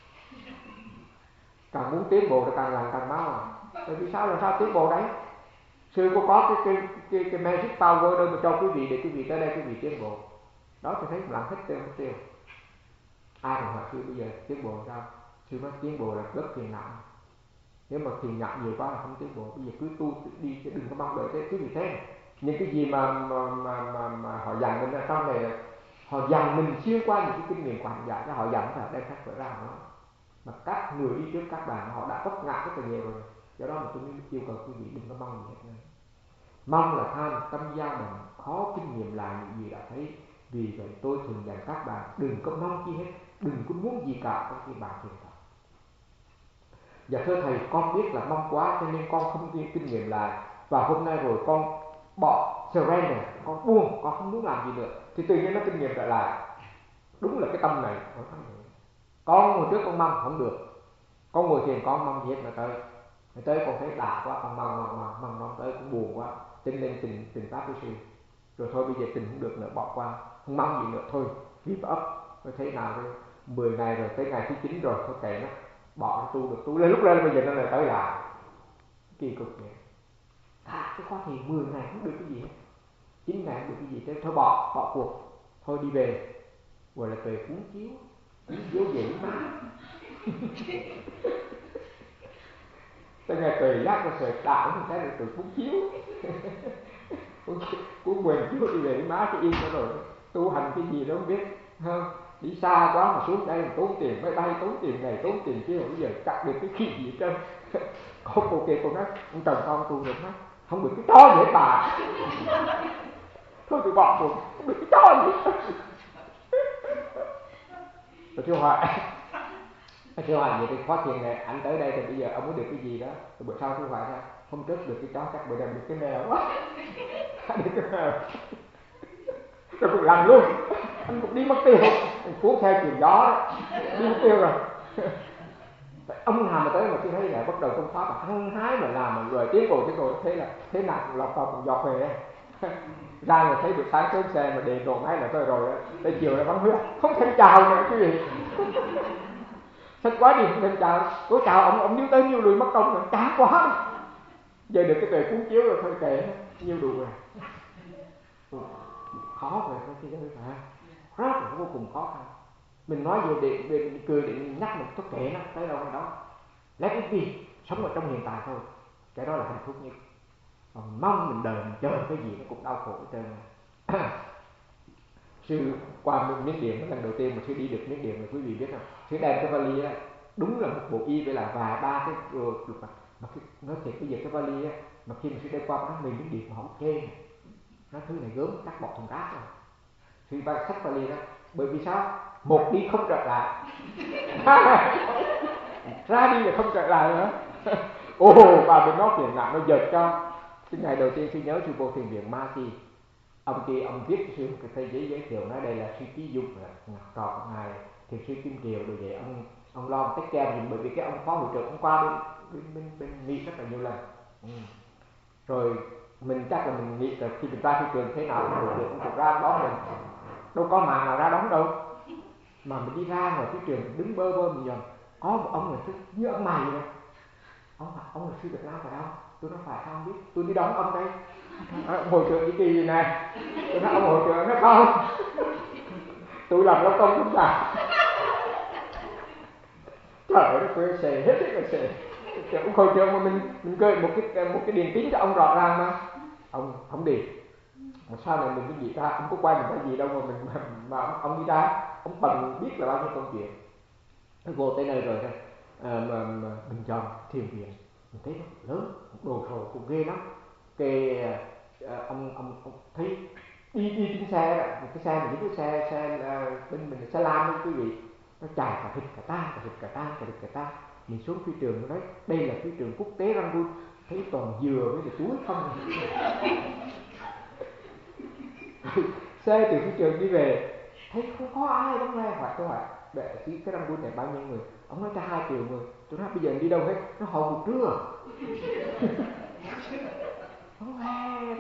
Càng muốn tiến bộ thì càng làm càng mau à. Tại vì sao làm sao tiến bộ đấy? Sư có có cái cái cái, cái magic power đâu mà cho quý vị để quý vị tới đây quý vị tiến bộ. Đó thì thấy làm hết tiêu hết tiêu. Ai mà hỏi sư bây giờ tiến bộ làm sao? Sư nói tiến bộ là rất thiền nặng. Nếu mà thiền nặng nhiều quá là không tiến bộ. Bây giờ cứ tu đi chứ đừng có mong đợi thế quý vị thế. Những cái gì mà mà mà mà, mà họ dặn mình ở trong này là họ dặn mình xuyên qua những cái kinh nghiệm của hành giả, cho họ dặn phải đem sách vở ra nó. Mà các người đi trước các bạn họ đã vấp ngã rất là nhiều rồi. Do đó mà tôi mới yêu cầu quý vị đừng có mong gì hết nữa. Mong là tham, tâm dao động, khó kinh nghiệm lại những gì đã thấy. Vì vậy tôi thường dặn các bạn đừng có mong chi hết, đừng có muốn gì cả trong khi bạn thiền tập. Dạ thưa thầy, con biết là mong quá cho nên con không kinh nghiệm lại. Và hôm nay rồi con bỏ surrender, con buông, con không muốn làm gì nữa. Thì tự nhiên nó kinh nghiệm trở lại. Đúng là cái tâm này. Con ngồi trước con mong không được. Con ngồi thiền con mong gì hết mà tới. Mà tới con thấy đạt quá, con mong mong mong mong mong tới cũng buồn quá. Tính lên trình trình pháp với sư. Rồi thôi bây giờ trình không được nữa, bỏ qua. Không mong gì nữa, thôi give up. Rồi thế nào rồi mười ngày rồi, tới ngày thứ chín rồi, thôi kệ nó. Bỏ nó tu được, tu lên lúc lên bây giờ nó lại tới lại. Kỳ cục vậy. À, cái khóa thiền mười ngày không được cái gì hết, chín ngày không được cái gì thế, thôi bỏ, bỏ cuộc, thôi đi về, gọi là về cuốn chiếu, cuốn chiếu về má. Tới ngày trời giác ra trời đạo thì cái là từ cuốn chiếu, cuốn cuốn quyền chiếu đi về má cái yên cho rồi, tu hành cái gì đó không biết, không? Đi xa quá mà xuống đây tốn tiền máy bay, tốn tiền này, tốn tiền kia, bây giờ cắt được cái gì gì trơn. Có cô kia cô nói, ông chồng con tu được mấy, không được cái chó gì hết bà. Thôi tôi bỏ cuộc, không được cái chó gì. Rồi thưa hỏi, thưa hỏi vậy thì khóa thiền này, anh tới đây thì bây giờ ông muốn được cái gì đó. Rồi bữa sau tôi hỏi ra, hôm trước được cái chó, chắc bữa nay được cái mèo quá. Được cái mèo. Rồi cũng làm luôn, anh cũng đi mất tiêu, cuốn theo chiều gió đó, đi mất tiêu rồi. Ông nào mà tới mà tôi thấy là bắt đầu công pháp mà hăng hái mà làm mà rồi tiến bộ tiến bộ thế là thế nào cũng lọt vào cũng giọt về. Ra rồi thấy buổi sáng sớm xe mà đề nổ ngay là tôi rồi tới chiều là bắn huyết, không thèm chào nữa quý vị. Thích quá đi không thèm chào, có chào ông ông níu tới nhiêu lùi mất công rồi chán quá. Giờ được cái về cuốn chiếu rồi thôi kệ, nhiêu đủ rồi. Ừ, khó về cái thế giới phải rất là vô cùng khó khăn. Mình nói về để, để cười để nhắc mình tốt kệ nó tới đâu đó. Let it be, sống ở trong hiện tại thôi. Cái đó là hạnh phúc nhất. Còn mong mình đời mình chờ cái gì nó cũng đau khổ hết trơn. Sư qua Miến Điện lần đầu tiên mà sư đi được Miến Điện là quý vị biết không? Sư đem cái vali á, đúng là một bộ y với là vài ba cái đồ lục mặt. Mà cái, nói thiệt bây giờ cái vali á, mà khi mà sư đem qua nó mình Miến Điện mà không chê. Nó thứ này gớm cắt bọt thùng rác rồi. Sư ba sách Pali đó. Bởi vì sao? Một đi không trở lại. Ra đi là không trở lại nữa. Ồ, bà bên nó tiền nặng nó giật cho. Cái ngày đầu tiên khi nhớ sư Vô Thiền Viện Ma Chi, ông kia ông viết sư một cái tờ giấy giới thiệu nói đây là sư Ký Dục, là trò của ngài thiền sư Kim Kiều rồi vậy. Ông ông lo tách kèm dùng, bởi vì cái ông phó hội trưởng ông qua bên bên bên, bên Mỹ rất là nhiều lần. Ừ. Rồi mình chắc là mình nghĩ là khi mình ra thị trường thế nào hội trưởng cũng ra đón mình, đâu có mà nào ra đón đâu, mà mình đi ra ngoài thị trường đứng bơ vơ mình dần có một ông là như ông mày vậy. Ông hỏi, ông là sư Việt Nam phải không? Tôi nói phải, sao không biết? Tôi đi đón ông đây. À, hội trưởng đi kỳ gì này? Tôi nói ông hội trưởng nói không. Tôi làm lao công không cả. Trời ơi, nó quê xề hết cái xề. Ông hội trưởng mà mình mình gửi một cái một cái điện tín cho ông rõ ràng mà. Ông không đi. Mà sau này mình mới nghĩ ra, ông có quay mình cái gì đâu mà mình mà, mà ông, ông đi ra, ông bận biết là bao nhiêu công chuyện. Nó vô tới nơi rồi thôi. À, mà, mà Bình Chọn Thiền Viện mình thấy nó lớn, đồ sộ cũng ghê lắm. Cái à, ông, ông ông thấy đi đi trên xe đó, cái xe mà những cái xe xe à, bên mình là xe lam đó quý vị, nó chạy cả thịt cả tan, cả thịt cả tan, cả thịt cả tan. Mình xuống phi trường nó nói đây là phi trường quốc tế Rangoon, thấy toàn dừa với là chuối không. Xe từ phi trường đi về thấy không có ai lắm nghe, hỏi tôi hỏi để cái cái Rangoon này bao nhiêu người, ông nói cho hai triệu người. Tôi nói bây giờ đi đâu hết, nó hầu một trưa. Không nghe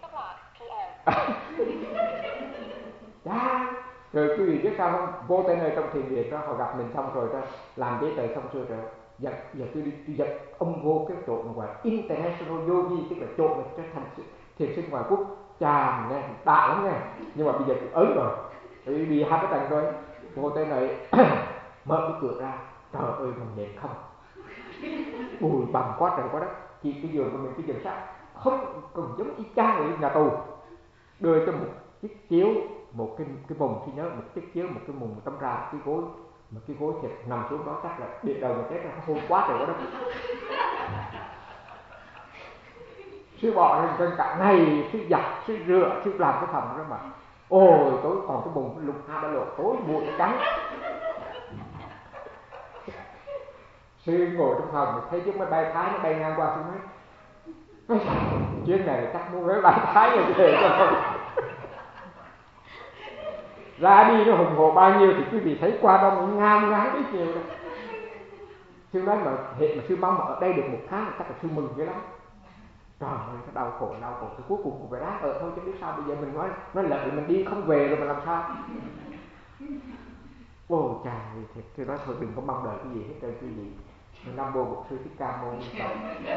đó. Rồi quý vị biết sao không, vô tới nơi trong thiền viện đó, họ gặp mình xong rồi đó, làm giấy tờ xong xuôi rồi giờ, giờ tôi đi tôi dắt ông vô cái chỗ mà gọi International Yogi, tức là chỗ mà cho thành thiền sinh ngoại quốc. Chà nghe đại lắm nghe, nhưng mà bây giờ tôi ớn rồi, tôi đi hai cái tầng rồi. Vô tới nơi mở cái cửa ra, trời ơi mình nền không, ui bằng quá trời quá đất. Chỉ cái giường của mình cái giường sắt không còn giống y chang ở nhà tù, đưa cho một chiếc chiếu, một cái cái mùng, khi nhớ một chiếc chiếu, một cái mùng, một tấm ra, một cái gối, một cái gối thiệt nằm xuống đó chắc là điện đầu mà chết là hôn quá trời quá đất. Sư bỏ lên cả ngày, sư giặt, sư rửa, sư làm cái phòng đó mà. Ôi tối còn cái mùng lục hai ba lộ tối bụi nó trắng. Sư ngồi trong phòng thấy chiếc máy bay Thái nó bay ngang qua, sư nói chuyến này là chắc muốn với bay Thái rồi về cho không. Ra đi nó hùng hồ bao nhiêu thì quý vị thấy qua đâu nó ngang ngán ít nhiều đâu. Sư nói mà hiện mà sư mong mà ở đây được một tháng chắc là sư mừng dữ lắm. Trời ơi nó đau khổ đau khổ thì cuối cùng cũng phải ráng ở thôi, chứ biết sao bây giờ mình nói nói lỡ mình đi không về rồi mà làm sao. Ồ trời thiệt, sư nói thôi đừng có mong đợi cái gì hết trơn quý vị. Nam mô Bổn Sư Thích Ca Mâu Ni Phật.